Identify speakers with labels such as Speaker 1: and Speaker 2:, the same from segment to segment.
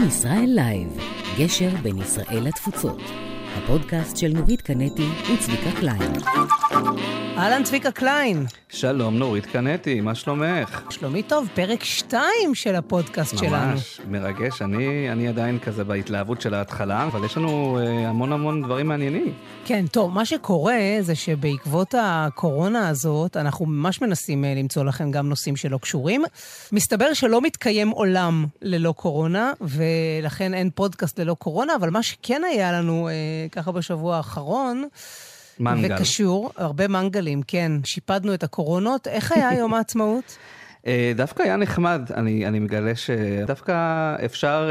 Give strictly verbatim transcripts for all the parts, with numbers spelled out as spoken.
Speaker 1: ישראל לייב, גשר בין ישראל לתפוצות. הפודקאסט של נורית קנטי וצביקה קליין.
Speaker 2: אהלן צביקה קליין.
Speaker 3: שלום נורית קנטי, מה שלומך?
Speaker 2: שלומי טוב, פרק שתיים של הפודקאסט
Speaker 3: ממש,
Speaker 2: שלנו.
Speaker 3: ממש, מרגש. אני, אני עדיין כזה בהתלהבות של ההתחלה, אבל יש לנו אה, המון המון דברים מעניינים.
Speaker 2: כן, טוב, מה שקורה זה שבעקבות הקורונה הזאת, אנחנו ממש מנסים אה, למצוא לכם גם נושאים שלא קשורים. מסתבר שלא מתקיים עולם ללא קורונה, ולכן אין פודקאסט ללא קורונה, אבל מה שכן היה לנו אה, ככה בשבוע האחרון,
Speaker 3: מנגל.
Speaker 2: וקשור, הרבה מנגלים, כן. שיפדנו את הקורונות. איך היה יום העצמאות?
Speaker 3: דווקא היה נחמד, אני, אני מגלה שדווקא אפשר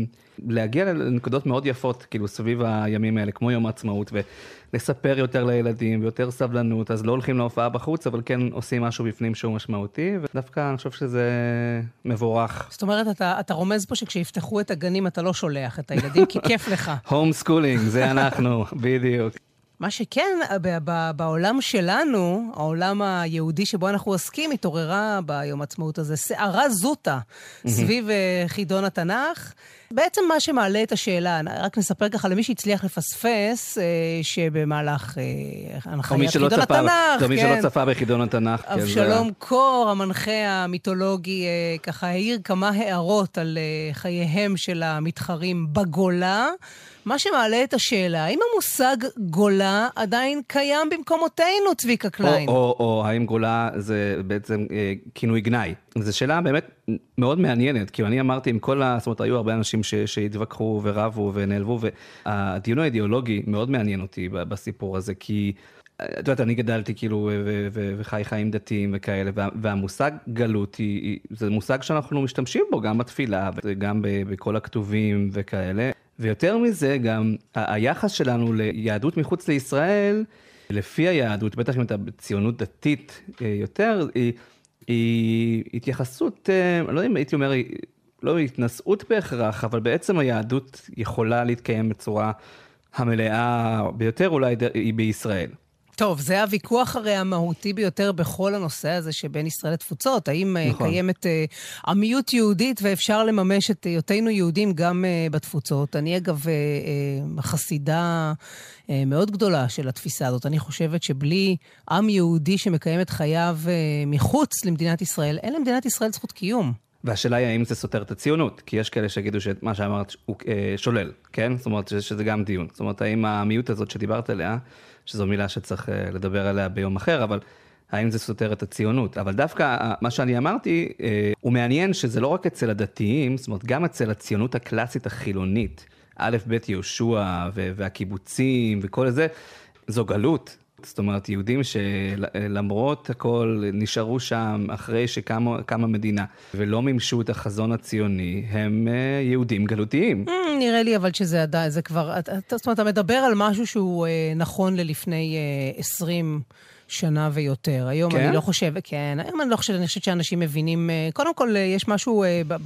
Speaker 3: להגיע לנקודות מאוד יפות, כאילו סביב הימים האלה, כמו יום העצמאות, ולספר יותר לילדים, ויותר סבלנות, אז לא הולכים להופעה בחוץ, אבל כן עושים משהו בפנים שהוא משמעותי, ודווקא אני חושב שזה מבורך. זאת אומרת,
Speaker 2: אתה, אתה רומז פה שכשיפתחו את הגנים, אתה לא שולח את הילדים, כי כיף לך.
Speaker 3: הום סקולינג, זה אנחנו, בדיוק.
Speaker 2: מה שכן, בעולם שלנו, העולם היהודי שבו אנחנו עוסקים, התעוררה ביום העצמאות הזה, שערה זוטה סביב חידון התנ"ך. בעצם מה שמעלה את השאלה, רק נספר ככה למי שהצליח לפספס, שבמהלך הנחיית חידון התנ"ך,
Speaker 3: או מי שלא צפה בחידון התנ"ך.
Speaker 2: אבשלום קור, המנחה המיתולוגי, ככה העיר כמה הערות על חייהם של המתחרים בגולה, מה שמעלה את השאלה, האם המושג גולה עדיין קיים במקומותינו, צביקה קליין?
Speaker 3: או, או, או האם גולה זה בעצם אה, כינוי גנאי. זו שאלה באמת מאוד מעניינת, כי אני אמרתי עם כל ה... זאת אומרת, היו הרבה אנשים ש, שהתווכחו ורבו ונעלבו, והדיון האידיאולוגי מאוד מעניין אותי בסיפור הזה, כי... את יודעת, אני גדלתי כאילו ו- ו- וחי חיים דתיים וכאלה, וה- והמושג גלות היא, זה מושג שאנחנו משתמשים בו גם בתפילה, וגם ב- בכל הכתובים וכאלה. ויותר מזה, גם ה- היחס שלנו ליהדות מחוץ לישראל, לפי היהדות, בטח אם אתה בציונות דתית יותר, היא, היא התייחסות, אני לא יודע אם הייתי אומר, לא התנסות בהכרח, אבל בעצם היהדות יכולה להתקיים בצורה המלאה ביותר, אולי היא בישראל.
Speaker 2: טוב, זה הוויכוח הרי המהותי ביותר בכל הנושא הזה שבין ישראל לתפוצות. האם נכון. קיימת uh, עמיות יהודית ואפשר לממש את היותנו יהודים גם uh, בתפוצות? אני אגב uh, uh, חסידה uh, מאוד גדולה של התפיסה הזאת. אני חושבת שבלי עם יהודי שמקיים את חייו uh, מחוץ למדינת ישראל, אין למדינת ישראל זכות קיום.
Speaker 3: והשאלה היא האם זה סותר את הציונות, כי יש כאלה שיגידו שמה שאמרת הוא אה, שולל, כן? זאת אומרת שזה גם דיון. זאת אומרת, האם העמיות הזאת שדיברת עליה, שזו מילה שצריך אה, לדבר עליה ביום אחר, אבל האם זה סותר את הציונות? אבל דווקא מה שאני אמרתי, אה, הוא מעניין שזה לא רק אצל הדתיים, זאת אומרת, גם אצל הציונות הקלאסית החילונית, א' ב' יהושע והקיבוצים וכל זה, זו גלות. זאת אומרת, יהודים שלמרות הכל נשארו שם אחרי שקמה מדינה, ולא מימשו את החזון הציוני, הם יהודים גלותיים.
Speaker 2: נראה לי אבל שזה עדיין, זה כבר, זאת אומרת, אתה מדבר על משהו שהוא נכון ללפני עשרים שנה ויותר. היום אני לא חושבת, כן, היום אני לא חושבת, אני חושבת שאנשים מבינים, קודם כל יש משהו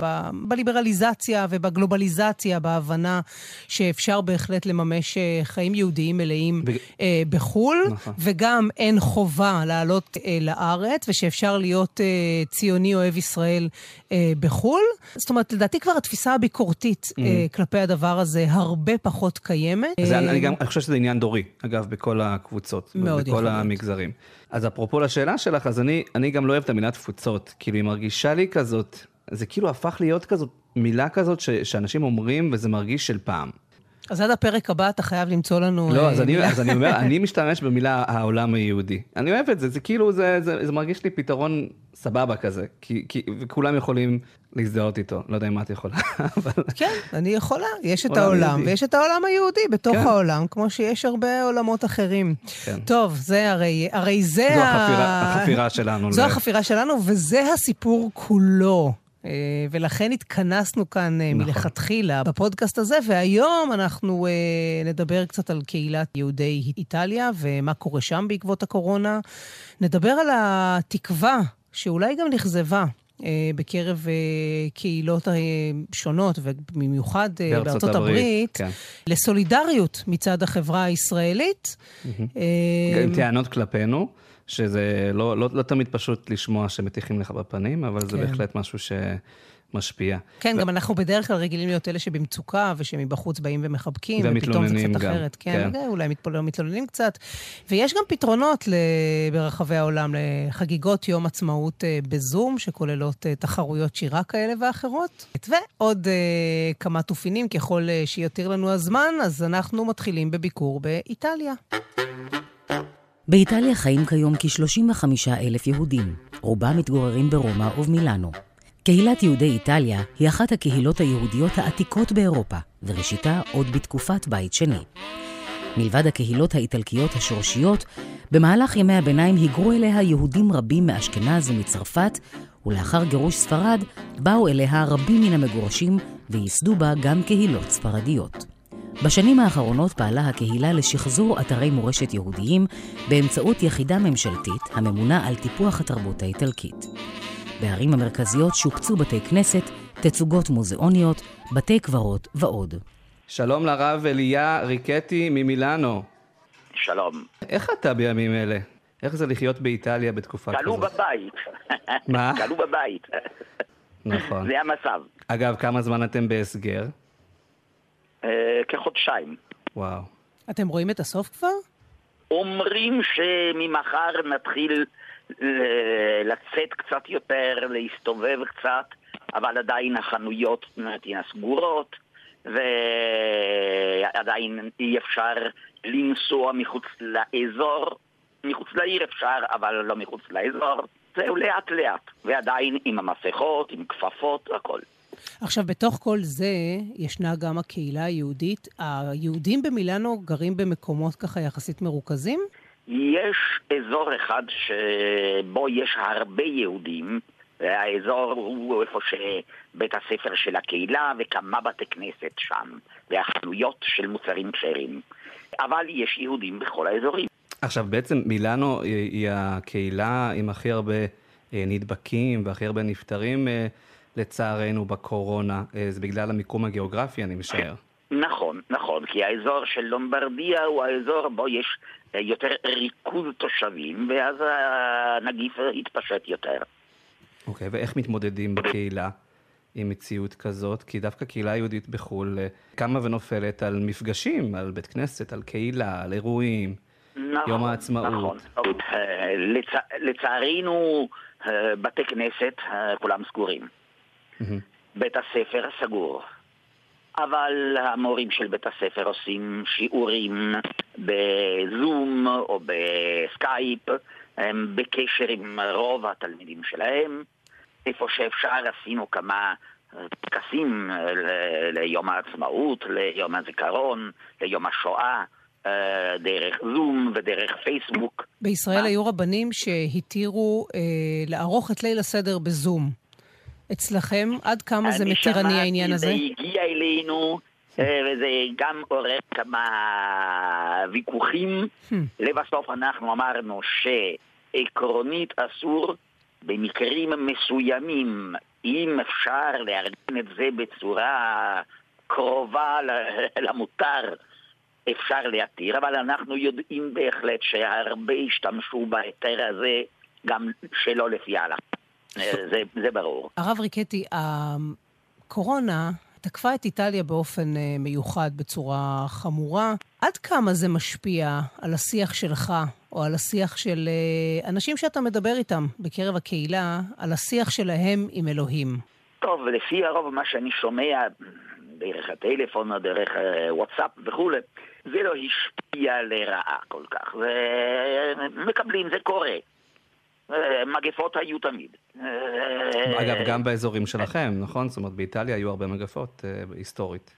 Speaker 2: בליברליזציה ובגלובליזציה, בהבנה שאפשר בהחלט לממש חיים יהודיים מלאים בחול, וגם אין חובה לעלות לארץ, ושאפשר להיות ציוני אוהב ישראל בחול. זאת אומרת, לדעתי כבר התפיסה הביקורתית כלפי הדבר הזה הרבה פחות קיימת.
Speaker 3: אני גם חושב שזה עניין דורי, אגב, בכל הקבוצות, בכל המגזרים. אז אפרופו לשאלה שלך, אז אני, אני גם לא אוהב את המילה תפוצות, כאילו היא מרגישה לי כזאת, זה כאילו הפך להיות כזאת, מילה כזאת ש, שאנשים אומרים וזה מרגיש של פעם.
Speaker 2: אז עד הפרק הבא אתה חייב למצוא לנו
Speaker 3: לא, אז
Speaker 2: מילה.
Speaker 3: אני, אז אני אומר, אני משתמש במילה העולם היהודי. אני אוהב את זה, זה כאילו, זה, זה, זה מרגיש לי פתרון סבבה כזה, כי, כי, וכולם יכולים להזדהות איתו, לא יודע אם את יכולה, אבל...
Speaker 2: כן, אני יכולה, יש את העולם, ויש את העולם היהודי בתוך העולם, כמו שיש הרבה עולמות אחרים. טוב, זה הרי, הרי זה...
Speaker 3: זו החפירה שלנו.
Speaker 2: זו החפירה שלנו, וזה הסיפור כולו. ולכן התכנסנו כאן מלכתחילה בפודקאסט הזה, והיום אנחנו נדבר קצת על קהילת יהודי איטליה, ומה קורה שם בעקבות הקורונה. נדבר על התקווה, שאולי גם נכזבה, בקרב קהילות שונות, ובמיוחד בארצות הברית, לסולידריות מצד החברה הישראלית.
Speaker 3: עם טענות כלפינו. שזה לא, לא, לא תמיד פשוט לשמוע שמתיחים לך בפנים, אבל זה בהחלט משהו ש... משפיע.
Speaker 2: כן,
Speaker 3: ו...
Speaker 2: גם אנחנו בדרך כלל רגילים להיות אלה שבמצוקה, ושמבחוץ באים ומחבקים, ופתאום זה קצת
Speaker 3: גם.
Speaker 2: אחרת. כן, כן. אולי מתלוננים קצת. ויש גם פתרונות ברחבי העולם לחגיגות יום עצמאות בזום, שכוללות תחרויות שירה כאלה ואחרות. ועוד כמה תופינים, ככל שיותיר לנו הזמן, אז אנחנו מתחילים בביקור באיטליה.
Speaker 1: באיטליה חיים כיום כ-שלושים וחמישה אלף יהודים. רובם מתגוררים ברומא ובמילאנו. קהילת יהודי איטליה היא אחת הקהילות היהודיות העתיקות באירופה, וראשיתה עוד בתקופת בית שני. מלבד הקהילות האיטלקיות השורשיות, במהלך ימי הביניים היגרו אליה יהודים רבים מאשכנז ומצרפת, ולאחר גירוש ספרד באו אליה רבים מן המגורשים וייסדו בה גם קהילות ספרדיות. בשנים האחרונות פעלה הקהילה לשחזור אתרי מורשת יהודיים באמצעות יחידה ממשלתית הממונה על טיפוח התרבות האיטלקית. בערים המרכזיות שופצו בתי כנסת, תצוגות מוזיאוניות, בתי קברות ועוד.
Speaker 3: שלום לרב אליה ריקטי ממילאנו.
Speaker 4: שלום.
Speaker 3: איך אתה בימים אלה? איך זה לחיות באיטליה בתקופה כזאת?
Speaker 4: קלו בבית.
Speaker 3: מה?
Speaker 4: קלו בבית.
Speaker 3: נכון.
Speaker 4: זה המצב.
Speaker 3: אגב, כמה זמן אתם בהסגר?
Speaker 4: כחודשיים.
Speaker 3: וואו.
Speaker 2: אתם רואים את הסוף כבר?
Speaker 4: אומרים שממחר נתחיל לצאת קצת יותר, להסתובב קצת, אבל עדיין החנויות תהיינה סגורות, ועדיין אי אפשר לנסוע מחוץ לאזור. מחוץ לעיר אפשר, אבל לא מחוץ לאזור. זהו לאט לאט, ועדיין עם המסכות, עם כפפות, הכל.
Speaker 2: עכשיו, בתוך כל זה, ישנה גם הקהילה היהודית. היהודים במילאנו גרים במקומות ככה יחסית מרוכזים?
Speaker 4: יש אזור אחד שבו יש הרבה יהודים. האזור הוא איפה שבית הספר של הקהילה וכמה בתי כנסת שם, והחנויות של מוצרים כשרים. אבל יש יהודים בכל האזורים. עכשיו,
Speaker 3: בעצם מילאנו היא הקהילה עם הכי הרבה נדבקים והכי הרבה נפטרים לצערנו בקורונה. זה בגלל המיקום הגיאוגרפי, אני משער.
Speaker 4: נכון, נכון, כי האזור של לומברדיה הוא האזור בו יש יותר ריכוז תושבים, ואז הנגיף התפשט יותר.
Speaker 3: אוקיי, ואיך מתמודדים בקהילה עם מציאות כזאת? כי דווקא קהילה יהודית בחול קמה ונופלת על מפגשים, על בית כנסת, על קהילה, על אירועים,
Speaker 4: נכון,
Speaker 3: יום העצמאות.
Speaker 4: נכון, לצ... לצערנו בתי כנסת כולם סגורים. בית הספר סגור. אבל המורים של בית הספר עושים שיעורים בזום או בסקייפ, הם בקשר עם רוב התלמידים שלהם. איפה שאפשר עשינו כמה טקסים ליום העצמאות, ליום הזיכרון, ליום השואה, דרך זום ודרך פייסבוק.
Speaker 2: בישראל היו רבנים שהתירו אה, לערוך את ליל הסדר בזום. אצלכם, עד כמה זה מתירני העניין הזה?
Speaker 4: זה הגיע אלינו, וזה גם עורר כמה ויכוחים. לבסוף אנחנו אמרנו שעקרונית אסור, במקרים מסוימים, אם אפשר לארגן את זה בצורה קרובה למותר, אפשר להתיר, אבל אנחנו יודעים בהחלט שהרבה השתמשו בהיתר הזה גם שלא לפי ההלכה. זה, זה ברור.
Speaker 2: הרב ריקטי, הקורונה תקפה את איטליה באופן מיוחד בצורה חמורה. עד כמה זה משפיע על השיח שלך, או על השיח של אנשים שאתה מדבר איתם בקרב הקהילה, על השיח שלהם עם אלוהים?
Speaker 4: טוב, לפי הרוב מה שאני שומע דרך הטלפון או דרך וואטסאפ וכו', זה לא השפיע לרעה כל כך. זה מקבלים, זה קורה. מגפות היו תמיד.
Speaker 3: אגב, גם באזורים שלכם, נכון? זאת אומרת, באיטליה היו הרבה מגפות היסטורית.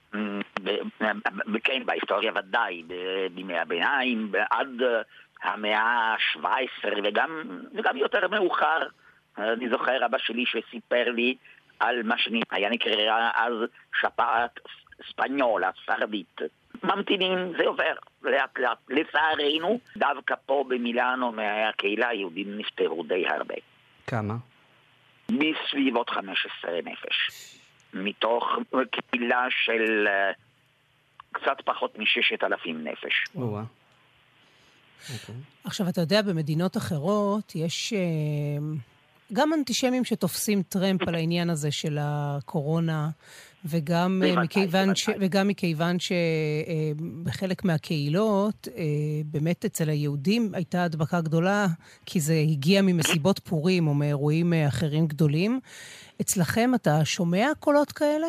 Speaker 4: כן, בהיסטוריה ודאי, בימי הביניים, עד המאה ה-שבע עשרה, וגם יותר מאוחר. אני זוכר אבא שלי שסיפר לי על מה שהיה נקרא אז שפעת ספניולה, ספרדית. ממתינים, זה עובר לאט לאט. לצערנו, דווקא פה במילאנו מהקהילה היהודים נפטרו די הרבה.
Speaker 3: כמה?
Speaker 4: בסביבות חמש עשרה נפש. מתוך קהילה של קצת פחות מששת אלפים נפש.
Speaker 3: וואו.
Speaker 2: עכשיו, אתה יודע, במדינות אחרות יש גם אנטישמים שתופסים טרמפ על העניין הזה של הקורונה, וגם מכיוון ש... וגם מכיוון שבחלק מהקהילות, באמת אצל היהודים הייתה הדבקה גדולה, כי זה הגיע ממסיבות פורים או מאירועים אחרים גדולים. אצלכם אתה שומע קולות כאלה?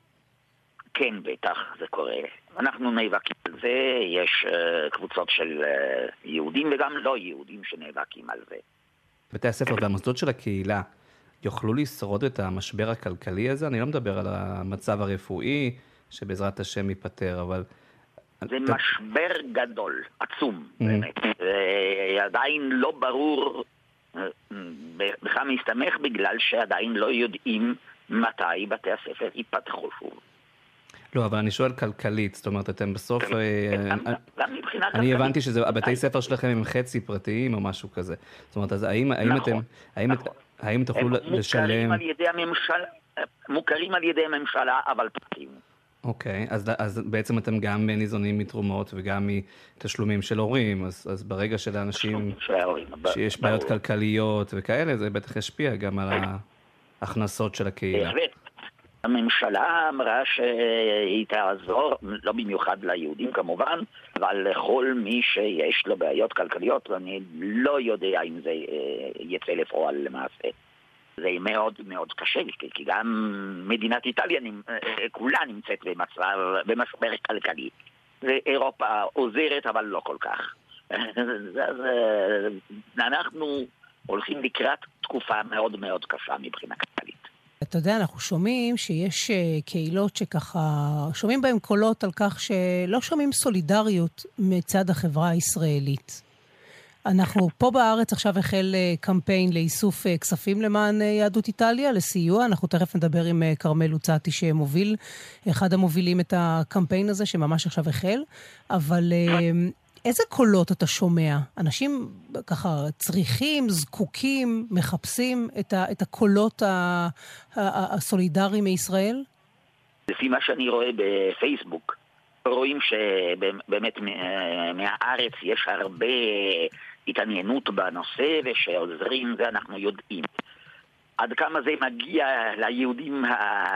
Speaker 4: כן, בטח, זה קורה. אנחנו נאבקים על זה, יש uh, קבוצות של uh, יהודים וגם לא יהודים שנאבקים על זה.
Speaker 3: בתי הספר והמוסדות של הקהילה יוכלו לשרוד את המשבר הכלכלי הזה? אני לא מדבר על המצב הרפואי, שבעזרת השם ייפטר, אבל...
Speaker 4: זה ת... משבר גדול, עצום, mm-hmm. באמת. עדיין לא ברור בכמה מסתמך, בגלל שעדיין לא יודעים מתי בתי הספר ייפתחו שוב.
Speaker 3: לא, אבל אני שואל כלכלית, זאת אומרת, אתם בסוף... אני הבנתי שהבתי ספר שלכם הם חצי פרטיים או משהו כזה. זאת אומרת, אז האם אתם... האם תוכלו לשלם...
Speaker 4: מוכרים על ידי הממשלה, אבל פרטיים.
Speaker 3: אוקיי, אז בעצם אתם גם ניזונים מתרומות וגם מתשלומים של הורים, אז ברגע שלאנשים שיש בעיות כלכליות וכאלה, זה בטח ישפיע גם על ההכנסות של הקהילה.
Speaker 4: הממשלה אמרה שהיא תעזור, לא במיוחד ליהודים כמובן, אבל לכל מי שיש לו בעיות כלכליות, ואני לא יודע אם זה יצא לפועל למעשה. זה מאוד מאוד קשה, כי גם מדינת איטליה כולה נמצאת במצב, במשבר כלכלי. ואירופה עוזרת, אבל לא כל כך. אז אנחנו הולכים לקראת תקופה מאוד מאוד קשה מבחינה כלכלית.
Speaker 2: אתה יודע, אנחנו שומעים שיש קהילות שככה, שומעים בהם קולות על כך שלא שומעים סולידריות מצד החברה הישראלית. אנחנו פה בארץ עכשיו החל קמפיין לאיסוף כספים למען יהדות איטליה, לסיוע. אנחנו תכף נדבר עם קרמל לוצאטי שמוביל, אחד המובילים את הקמפיין הזה שממש עכשיו החל. אבל איזה קולות אתה שומע? אנשים ככה צריכים, זקוקים, מחפשים את, ה, את הקולות ה, ה, הסולידריים מישראל?
Speaker 4: לפי מה שאני רואה בפייסבוק, רואים שבאמת מהארץ יש הרבה התעניינות בנושא ושעוזרים, זה אנחנו יודעים. עד כמה זה מגיע ליהודים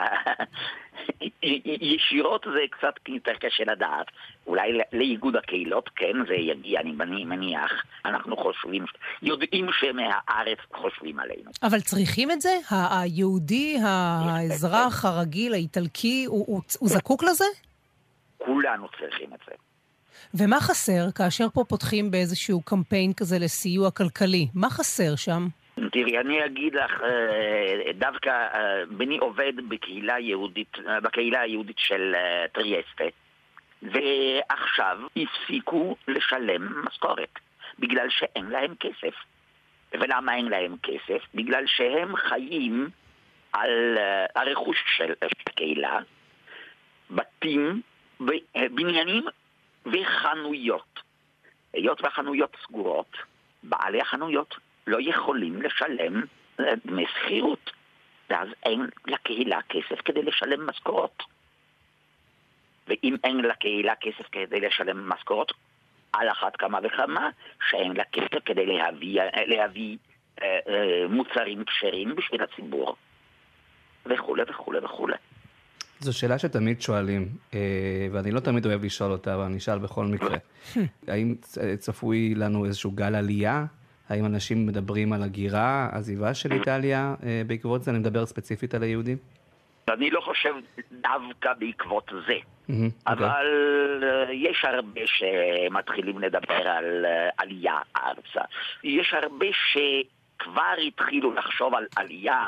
Speaker 4: ישירות זה קצת יותר קשה לדעת. אולי לאיגוד הקהילות, כן, זה יגיע, אני מניח. אנחנו חושבים, יודעים שמהארץ חושבים עלינו.
Speaker 2: אבל צריכים את זה? היהודי, האזרח הרגיל, האיטלקי, הוא זקוק לזה?
Speaker 4: כולנו צריכים את זה.
Speaker 2: ומה חסר כאשר פה פותחים באיזשהו קמפיין כזה לסיוע כלכלי? מה חסר שם?
Speaker 4: תראי, אני אגיד לך, דווקא בני עובד בקהילה יהודית, בקהילה היהודית של טריאסטה, ועכשיו הפסיקו לשלם משכורת, בגלל שאין להם כסף. ולמה אין להם כסף? בגלל שהם חיים על הרכוש של הקהילה, בתים, בניינים וחנויות. היות והחנויות סגורות, בעלי החנויות לא יכולים לשלם דמי שכירות, ואז אין לקהילה כסף כדי לשלם משכורות. ואם אין לקהילה כסף כדי לשלם משכורות, על אחת כמה וכמה שאין לה כסף כדי להביא, להביא אה, אה, מוצרים כשרים בשביל הציבור, וכו' וכו' וכו'.
Speaker 3: זו שאלה שתמיד שואלים, ואני לא תמיד אוהב לשאול אותה, אבל אני אשאל בכל מקרה. האם צפוי לנו איזשהו גל עלייה? האם אנשים מדברים על הגירה, עזיבה של איטליה בעקבות זה? אני מדבר ספציפית על היהודים?
Speaker 4: אני לא חושב דווקא בעקבות זה. אבל יש הרבה שמתחילים לדבר על עלייה ארצה. יש הרבה שכבר התחילו לחשוב על עלייה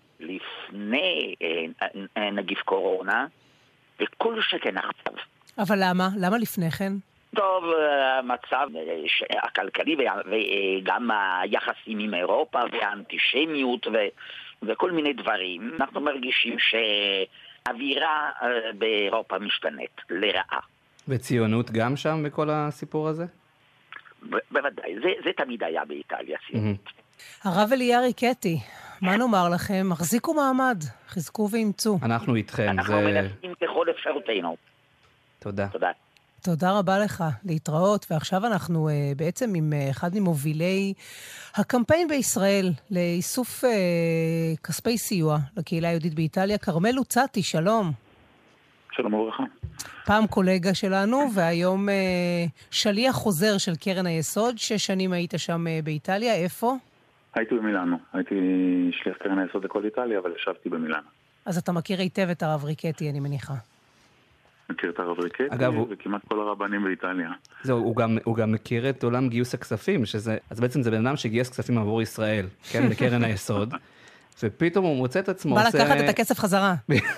Speaker 4: לפני נגיף קורונה, וכל שכן עכשיו.
Speaker 2: אבל למה? למה לפני כן?
Speaker 4: טוב, המצב הכלכלי וגם היחסים עם אירופה והאנטישמיות וכל מיני דברים, אנחנו מרגישים שהאווירה באירופה משתנית לרעה.
Speaker 3: וציונות גם שם בכל הסיפור הזה?
Speaker 4: בוודאי, זה, זה תמיד היה באיטליה ציונות.
Speaker 2: הרב אליהו קטי, מה נאמר לכם? מחזיקו מעמד, חזקו ואמצו.
Speaker 3: אנחנו איתכם.
Speaker 4: אנחנו מנסים ככל אפשרותנו.
Speaker 3: תודה.
Speaker 4: תודה.
Speaker 2: תודה רבה לך, להתראות. ועכשיו אנחנו uh, בעצם עם uh, אחד ממובילי הקמפיין בישראל לאיסוף uh, כספי סיוע לקהילה היהודית באיטליה, כרמל לוצאטי, שלום.
Speaker 5: שלום וברכה.
Speaker 2: פעם קולגה שלנו, והיום uh, שליח חוזר של קרן היסוד. שש שנים היית שם uh, באיטליה, איפה?
Speaker 5: הייתי במילאנו, הייתי שליח קרן היסוד לכל איטליה, אבל ישבתי במילאנו.
Speaker 2: אז אתה מכיר היטב את הרב ריקטי, אני מניחה.
Speaker 5: מכיר את הרב ריקטי, וכמעט כל הרבנים באיטליה.
Speaker 3: זהו, הוא גם, הוא גם מכיר את עולם גיוס הכספים, שזה, אז בעצם זה בן אדם שגייס כספים עבור ישראל, כן, בקרן היסוד, ופתאום הוא מוצא את עצמו.
Speaker 2: בא לקחת את הכסף חזרה.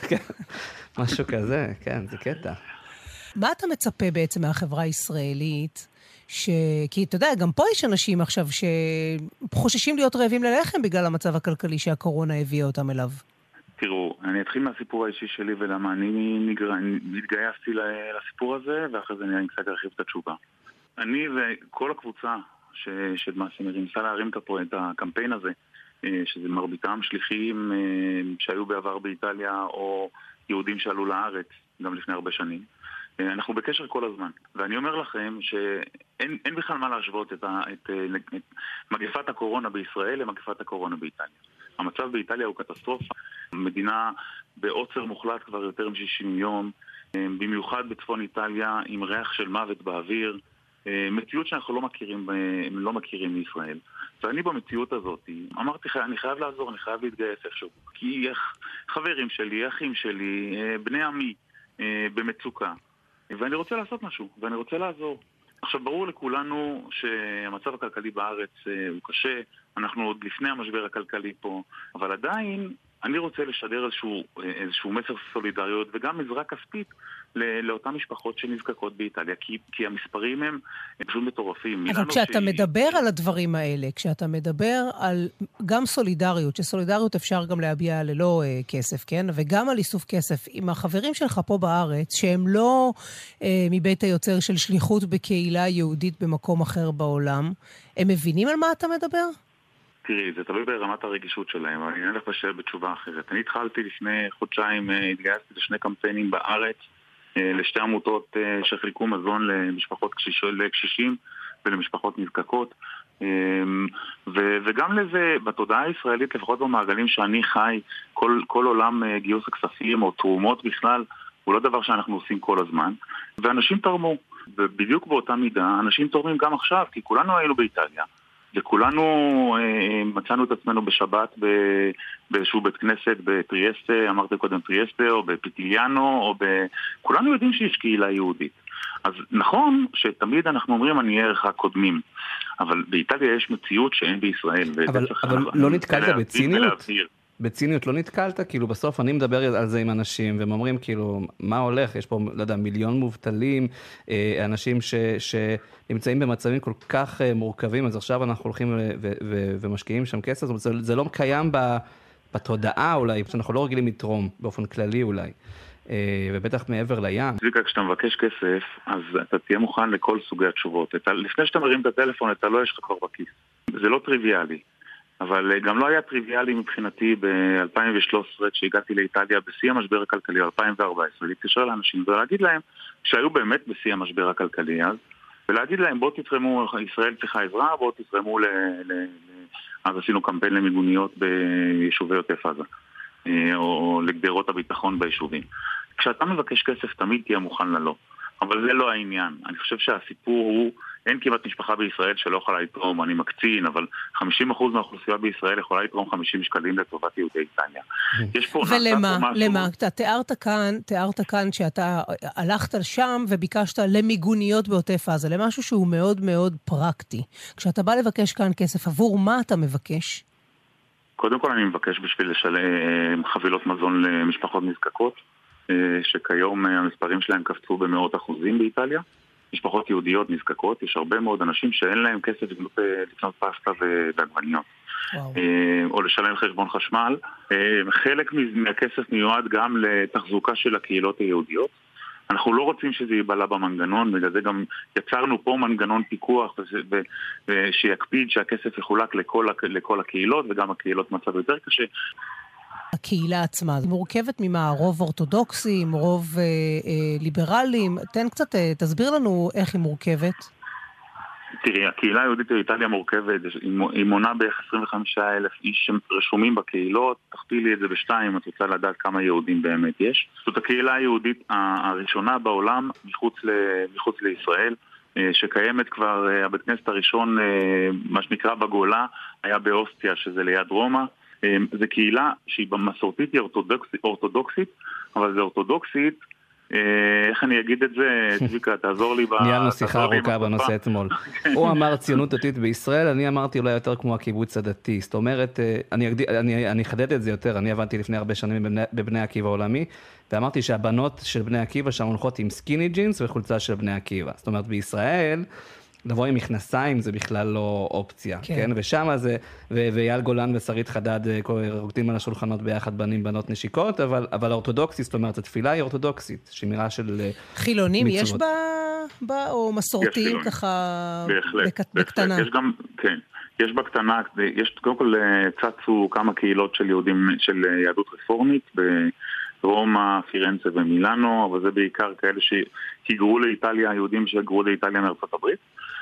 Speaker 3: משהו כזה, כן, זה קטע.
Speaker 2: מה אתה מצפה בעצם מהחברה הישראלית? ש... כי אתה יודע, גם פה יש אנשים עכשיו שחוששים להיות רעבים ללחם בגלל המצב הכלכלי שהקורונה הביאה אותם אליו.
Speaker 5: תראו, אני אתחיל מהסיפור האישי שלי ולמה אני נגר... התגייסתי לסיפור הזה, ואחרי זה אני קצת ארחיב את התשובה. אני וכל הקבוצה ש... של מעשים ניסה להרים את הקמפיין הזה, שזה מרביתם שליחים שהיו בעבר באיטליה או יהודים שעלו לארץ גם לפני הרבה שנים. אנחנו בקשר כל הזמן, ואני אומר לכם שאין אין בכלל מה להשוות את, ה, את, את, את מגפת הקורונה בישראל למגפת הקורונה באיטליה. המצב באיטליה הוא קטסטרופה, מדינה בעוצר מוחלט כבר יותר מ-שישים יום, במיוחד בצפון איטליה עם ריח של מוות באוויר, מציאות שאנחנו לא מכירים, לא מכירים מישראל. ואני במציאות הזאת, אמרתי, אני חייב לעזור, אני חייב להתגייס איכשהו, כי חברים שלי, אחים שלי, בני עמי במצוקה. ואני רוצה לעשות משהו, ואני רוצה לעזור. עכשיו, ברור לכולנו שהמצב הכלכלי בארץ הוא קשה, אנחנו עוד לפני המשבר הכלכלי פה, אבל עדיין אני רוצה לשדר איזשהו, איזשהו מסר סולידריות וגם עזרה כספית לאותן משפחות שנזקקות באיטליה, כי, כי המספרים הם, הם פשוט מטורפים.
Speaker 2: אבל כשאתה שהיא... מדבר על הדברים האלה, כשאתה מדבר על גם סולידריות, שסולידריות אפשר גם להביע ללא אה, כסף, כן? וגם על איסוף כסף, עם החברים שלך פה בארץ, שהם לא אה, מבית היוצר של שליחות בקהילה יהודית במקום אחר בעולם, הם מבינים על מה אתה מדבר?
Speaker 5: תראי, זה תלוי ברמת הרגישות שלהם, אבל אני אלך בשביל בתשובה אחרת. אני התחלתי לפני חודשיים, התגייסתי לשני קמפיינים בארץ, לשתי עמותות שחילקו מזון למשפחות לקשישים ולמשפחות נזקקות, ו- וגם לזה, בתודעה הישראלית, לפחות במעגלים שאני חי, כל, כל עולם גיוס הכספים או תרומות בכלל, הוא לא דבר שאנחנו עושים כל הזמן, ואנשים תרמו, ובדיוק באותה מידה, אנשים תורמים גם עכשיו, כי כולנו היינו באיטליה, וכולנו אה, מצאנו את עצמנו בשבת ב, באיזשהו בית כנסת בטריאסטה, אמרתי קודם טריאסטה, או בפיטיליאנו, או ב... כולנו יודעים שיש קהילה יהודית. אז נכון שתמיד אנחנו אומרים אני ערך הקודמים, אבל באיטליה יש מציאות שאין בישראל.
Speaker 3: אבל, אבל לא נתקלת בציניות? בציניות לא נתקלת? כאילו בסוף אני מדבר על זה עם אנשים, והם אומרים כאילו, מה הולך? יש פה, לא יודע, מיליון מובטלים, אנשים ש, שנמצאים במצבים כל כך מורכבים, אז עכשיו אנחנו הולכים ו, ו, ו, ומשקיעים שם כסף, זאת אומרת, זה, זה לא קיים בתודעה אולי, שאנחנו לא רגילים לתרום באופן כללי אולי, ובטח מעבר לים.
Speaker 5: צביקה, כשאתה מבקש כסף, אז אתה תהיה מוכן לכל סוגי התשובות. אתה, לפני שאתה מרים את הטלפון, אתה לא יש לך כבר בכיס. זה לא טריוויאלי. אבל גם לא היה טריוויאלי מבחינתי ב-אלפיים ושלוש עשרה, כשהגעתי לאיטליה בשיא המשבר הכלכלי, אלפיים וארבע עשרה, להתקשר לאנשים ולהגיד להם שהיו באמת בשיא המשבר הכלכלי אז, ולהגיד להם בואו תתרמו, ישראל צריכה עזרה, בואו תתרמו ל... ל... אז עשינו קמפיין למיגוניות ביישובי עוטף עזה, או לגדרות הביטחון ביישובים. כשאתה מבקש כסף תמיד תהיה מוכן ללא, אבל זה לא העניין. אני חושב שהסיפור הוא, אין כמעט משפחה בישראל שלא יכולה לתרום, אני מקצין, אבל חמישים אחוז מהאוכלוסייה בישראל יכולה לתרום חמישים שקלים לטובת יהודי איטליה. יש פה...
Speaker 2: ולמה? למה? אתה תיארת כאן, תיארת כאן שאתה הלכת שם וביקשת למיגוניות בעוטף עזה, למשהו שהוא מאוד מאוד פרקטי. כשאתה בא לבקש כאן כסף, עבור מה אתה מבקש?
Speaker 5: קודם כל אני מבקש בשביל לשלם חבילות מזון למשפחות נזקקות, שכיום המספרים שלהם קפצו במאות אחוזים באיטליה. משפחות יהודיות נזקקות, יש הרבה מאוד אנשים שאין להם כסף לקנות פסטה ועגבניות. או לשלם חשבון חשמל. חלק מהכסף מיועד גם לתחזוקה של הקהילות היהודיות. אנחנו לא רוצים שזה ייבלה במנגנון, בגלל זה גם יצרנו פה מנגנון פיקוח שיקפיד שהכסף יחולק לכל, לכל הקהילות, וגם הקהילות מצב יותר קשה.
Speaker 2: הקהילה עצמה. היא מורכבת ממה? רוב אורתודוקסים, רוב אה, אה, ליברלים? תן קצת, אה, תסביר לנו איך היא מורכבת.
Speaker 5: תראי, הקהילה היהודית באיטליה מורכבת, היא מונה בערך עשרים וחמישה אלף איש רשומים בקהילות, תכפילי את זה בשתיים, את רוצה לדעת כמה יהודים באמת יש. זאת הקהילה היהודית הראשונה בעולם מחוץ, ל, מחוץ לישראל, שקיימת כבר, הבית כנסת הראשון, מה שנקרא בגולה, היה באוסטיה, שזה ליד רומא. זו קהילה שהיא במסורתית היא אורתודוקסית, אורתודוקסית, אבל זה אורתודוקסית, איך אני אגיד את זה, צביקה, תעזור לי.
Speaker 3: ניהלנו שיחה ארוכה בנושא אתמול. הוא אמר ציונות דתית בישראל, אני אמרתי אולי יותר כמו הקיבוץ הדתי. זאת אומרת, אני אחדד את זה יותר, אני עבדתי לפני הרבה שנים בבני עקיבא העולמי, ואמרתי שהבנות של בני עקיבא שם הולכות עם סקיני ג'ינס וחולצה של בני עקיבא. זאת אומרת, בישראל לבוא עם מכנסיים זה בכלל לא אופציה, כן? כן? ושם זה, ואייל גולן ושרית חדד רוקדים על השולחנות ביחד בנים בנות נשיקות, אבל, אבל האורתודוקסית, זאת אומרת, התפילה היא אורתודוקסית, שמירה של
Speaker 2: חילונים מצוות. יש בה, בה או מסורתיים ככה
Speaker 5: בהחלט,
Speaker 2: בק, בקטנה?
Speaker 5: בהחלט. יש גם, כן, יש בקטנה, יש קודם כל צצו כמה קהילות של יהודים, של יהדות רפורמית, ברומא, פירנצה ומילאנו, אבל זה בעיקר כאלה שהיגרו לאיטליה, היהודים שהיגרו לאיטליה מארצות הברית,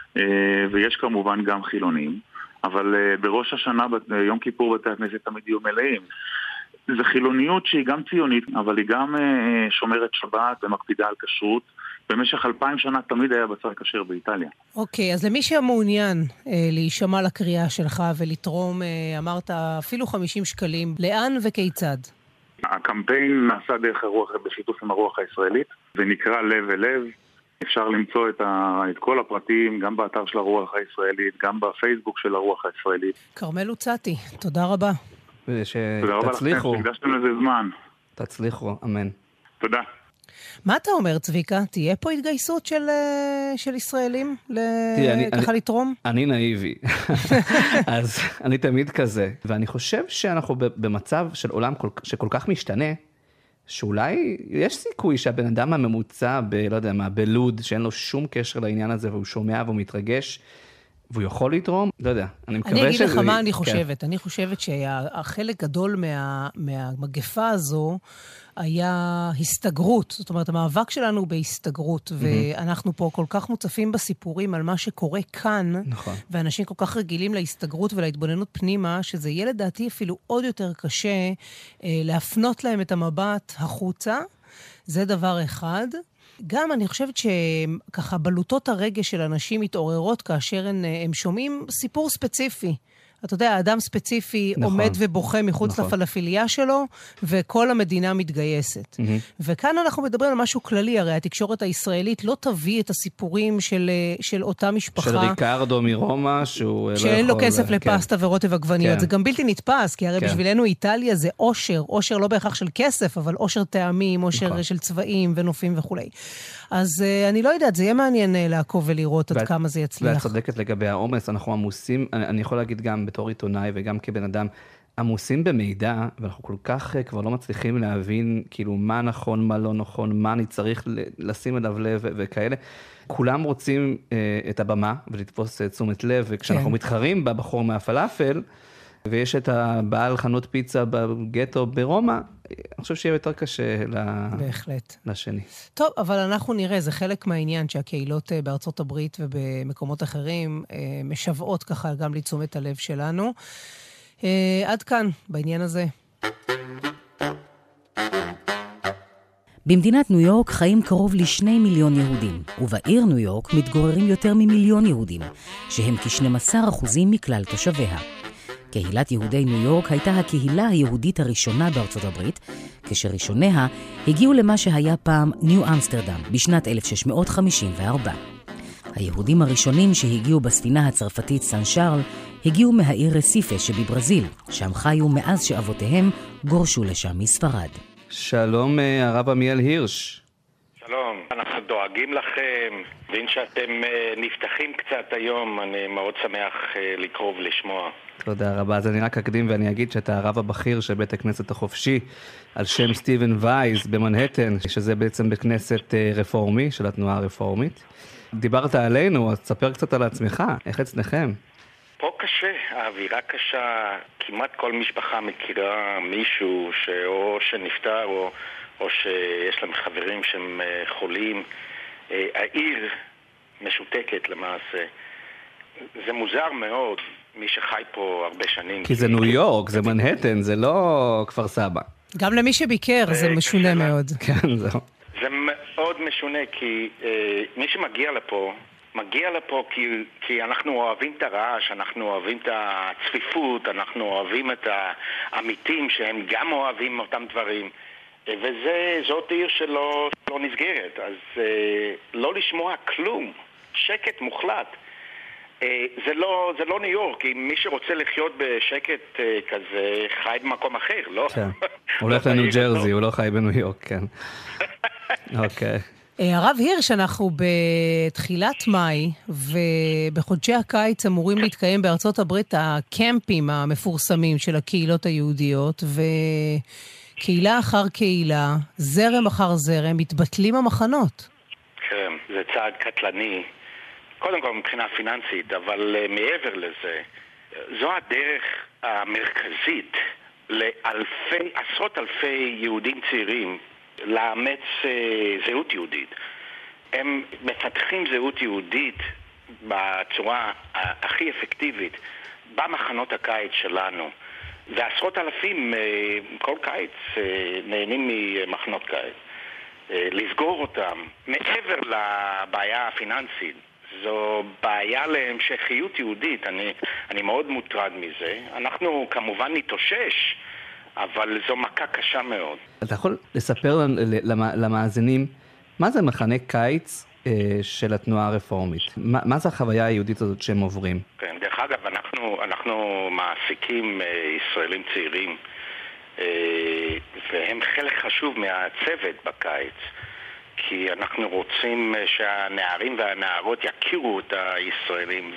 Speaker 5: ויש כמובן גם חילונים, אבל בראש השנה, יום כיפור בתי הכנסת תמיד יהיו מלאים. זו חילוניות שהיא גם ציונית, אבל היא גם שומרת שבת ומקפידה על כשרות. במשך אלפיים שנה תמיד היה בשר כשר באיטליה.
Speaker 2: אוקיי, אז למי שמעוניין להישמע לקריאה שלך ולתרום, אמרת אפילו חמישים שקלים, לאן וכיצד?
Speaker 5: הקמפיין נעשה דרך הרוח, בשיתוף עם הרוח הישראלית, ונקרא לב אל לב. אפשר למצוא את, ה, את כל הפרטים, גם באתר של הרוח הישראלית, גם בפייסבוק של הרוח הישראלית.
Speaker 2: כרמל הוצאתי, תודה רבה.
Speaker 3: ושתצליחו.
Speaker 5: תקדשתם לזה זמן.
Speaker 3: תצליחו, אמן.
Speaker 5: תודה.
Speaker 2: מה אתה אומר, צביקה? תהיה פה התגייסות של, של ישראלים ככה לתרום?
Speaker 3: אני נאיבי. אז אני תמיד כזה. ואני חושב שאנחנו במצב של עולם שכל כך משתנה, שאולי יש סיכוי שהבן אדם הממוצע ב, לא יודע מה, בלוד, שאין לו שום קשר לעניין הזה, והוא שומע והוא מתרגש, והוא יכול לתרום, לא יודע, אני מקווה שזה...
Speaker 2: אני אגיד לך מה אני חושבת. אני חושבת שהחלק גדול מה, מהמגפה הזו היה הסתגרות. זאת אומרת, המאבק שלנו בהסתגרות, ואנחנו פה כל כך מוצפים בסיפורים על מה שקורה כאן,
Speaker 3: נכון.
Speaker 2: ואנשים כל כך רגילים להסתגרות ולהתבוננות פנימה, שזה יהיה לדעתי אפילו עוד יותר קשה אה, להפנות להם את המבט החוצה. זה דבר אחד. גם אני חושבת שככה בלוטות הרגש של אנשים מתעוררות כאשר הם, הם שומעים סיפור ספציפי. אתה יודע, אדם ספציפי נכון. עומד ובוכה מחוץ נכון. לפלאפיליה שלו, וכל המדינה מתגייסת. Mm-hmm. וכאן אנחנו מדברים על משהו כללי, הרי התקשורת הישראלית לא תביא את הסיפורים של, של אותה משפחה.
Speaker 3: של ריקרדו מרומא, שהוא
Speaker 2: שאין
Speaker 3: לא יכול...
Speaker 2: לו כסף לפסטה כן. ורוטב עגבניות. כן. זה גם בלתי נתפס, כי הרי כן. בשבילנו איטליה זה אושר, אושר לא בהכרח של כסף, אבל אושר טעמים, אושר נכון. של צבעים ונופים וכו'. אז uh, אני לא יודעת, זה יהיה מעניין uh, לעקוב ולראות עד כמה זה יצליח.
Speaker 3: ואת צודקת לגבי העומס, אנחנו עמוסים, אני, אני יכול להגיד גם בתור עיתונאי וגם כבן אדם, עמוסים במידע, ואנחנו כל כך uh, כבר לא מצליחים להבין כאילו מה נכון, מה לא נכון, מה אני צריך לשים אליו לב ו- וכאלה. כולם רוצים uh, את הבמה ולתפוס uh, תשומת לב, וכשאנחנו כן. מתחרים בבחור מהפלאפל, ויש את הבעל חנות פיצה בגטו ברומא, אני חושב שיהיה יותר קשה
Speaker 2: בהחלט.
Speaker 3: לשני.
Speaker 2: טוב, אבל אנחנו נראה, זה חלק מהעניין שהקהילות בארצות הברית ובמקומות אחרים משוועות ככה גם לתשומת הלב שלנו. עד כאן, בעניין הזה.
Speaker 1: במדינת ניו יורק חיים קרוב לשני מיליון יהודים, ובעיר ניו יורק מתגוררים יותר ממיליון יהודים, שהם כ-שנים עשר אחוזים מכלל תושביה. קהילת יהודי ניו יורק הייתה הקהילה היהודית הראשונה בארצות הברית, כשראשוניה הגיעו למה שהיה פעם ניו אמסטרדם בשנת אלף שש מאות חמישים וארבע. היהודים הראשונים שהגיעו בספינה הצרפתית סן שרל הגיעו מהעיר רסיפה שבברזיל, שם חיו מאז שאבותיהם גורשו לשם מספרד.
Speaker 3: שלום הרב עמיאל הירש.
Speaker 6: שלום, אנחנו דואגים לכם, ואם שאתם נפתחים קצת היום, אני מאוד שמח לקרוב לשמוע.
Speaker 3: תודה רבה. אז אני רק אקדים ואני אגיד שאתה הרב הבכיר של בית הכנסת החופשי על שם סטיבן וייז במנהטן, שזה בעצם בית כנסת רפורמי של התנועה הרפורמית. דיברת עלינו, אז תספר קצת על עצמך, איך אצלכם?
Speaker 6: פה קשה קשה, האווירה קשה, כמעט כל משפחה מכירה מישהו שאו שנפטר או, או שיש להם חברים שהם חולים. העיר משותקת למעשה. זה מוזר מאוד, מי שחי פה הרבה שנים.
Speaker 3: כי זה ניו יורק, זה מנהטן, זה לא כפר סבא.
Speaker 2: גם למי שביקר זה משונה מאוד.
Speaker 3: כן, זהו.
Speaker 6: זה מאוד משונה, כי מי שמגיע לפה, מגיע לפה כי, כי אנחנו אוהבים את הרעש, אנחנו אוהבים את הצפיפות, אנחנו אוהבים את העמיתים שהם גם אוהבים אותם דברים. וזאת עיר שלא, שלא נסגרת, אז לא לשמוע כלום, שקט מוחלט. זה לא, זה לא ניו יורק, כי מי שרוצה לחיות בשקט כזה חי במקום אחר, לא?
Speaker 3: כן. הוא הולך לניו ג'רזי, הוא לא חי בניו יורק, כן. אוקיי.
Speaker 2: הרב הירש, אנחנו בתחילת מאי, ובחודשי הקיץ אמורים להתקיים בארצות הברית הקמפים המפורסמים של הקהילות היהודיות, וקהילה אחר קהילה, זרם אחר זרם, מתבטלים המחנות.
Speaker 6: כן, זה צעד קטלני. קודם כל מבחינה פיננסית, אבל uh, מעבר לזה, זו הדרך המרכזית לאלפי, עשרות אלפי יהודים צעירים לאמץ uh, זהות יהודית. הם מפתחים זהות יהודית בצורה uh, הכי אפקטיבית במחנות הקיץ שלנו. ועשרות אלפים uh, כל קיץ uh, נהנים ממחנות קיץ. Uh, לסגור אותם מעבר לבעיה הפיננסית. זו בעיה להמשכיות יהודית, אני, אני מאוד מוטרד מזה. אנחנו כמובן נתאושש, אבל זו מכה קשה מאוד.
Speaker 3: אתה יכול לספר למאזינים, מה זה מחנה קיץ אה, של התנועה הרפורמית? מה, מה זה החוויה היהודית הזאת שהם עוברים?
Speaker 6: כן, דרך אגב, אנחנו, אנחנו מעסיקים אה, ישראלים צעירים, אה, והם חלק חשוב מהצוות בקיץ. כי אנחנו רוצים שהנערים והנערות יכירו את הישראלים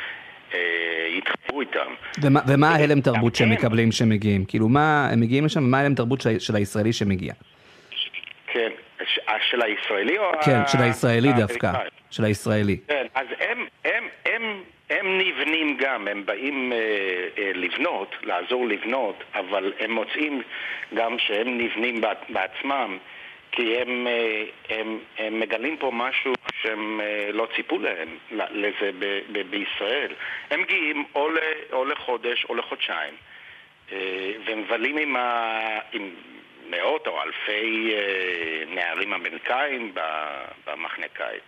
Speaker 6: ויתחברו איתם.
Speaker 3: ומה, ומה ההלם תרבות שהם מקבלים שמגיעים? כאילו, מה, הם מגיעים לשם, מה ההלם תרבות של, של הישראלי שמגיע?
Speaker 6: כן, של הישראלי או...
Speaker 3: כן, של הישראלי דווקא, של הישראלי.
Speaker 6: כן, אז הם, הם, הם, הם נבנים גם, הם באים אה, אה, לבנות, לעזור לבנות, אבל הם מוצאים גם שהם נבנים בעצמם, כי הם, הם, הם מגלים פה משהו שהם לא ציפו להם, לזה ב, ב, בישראל. הם מגיעים או, ל, או לחודש או לחודשיים, והם מבלים עם, ה, עם מאות או אלפי נערים אמריקאים במחנה קיץ.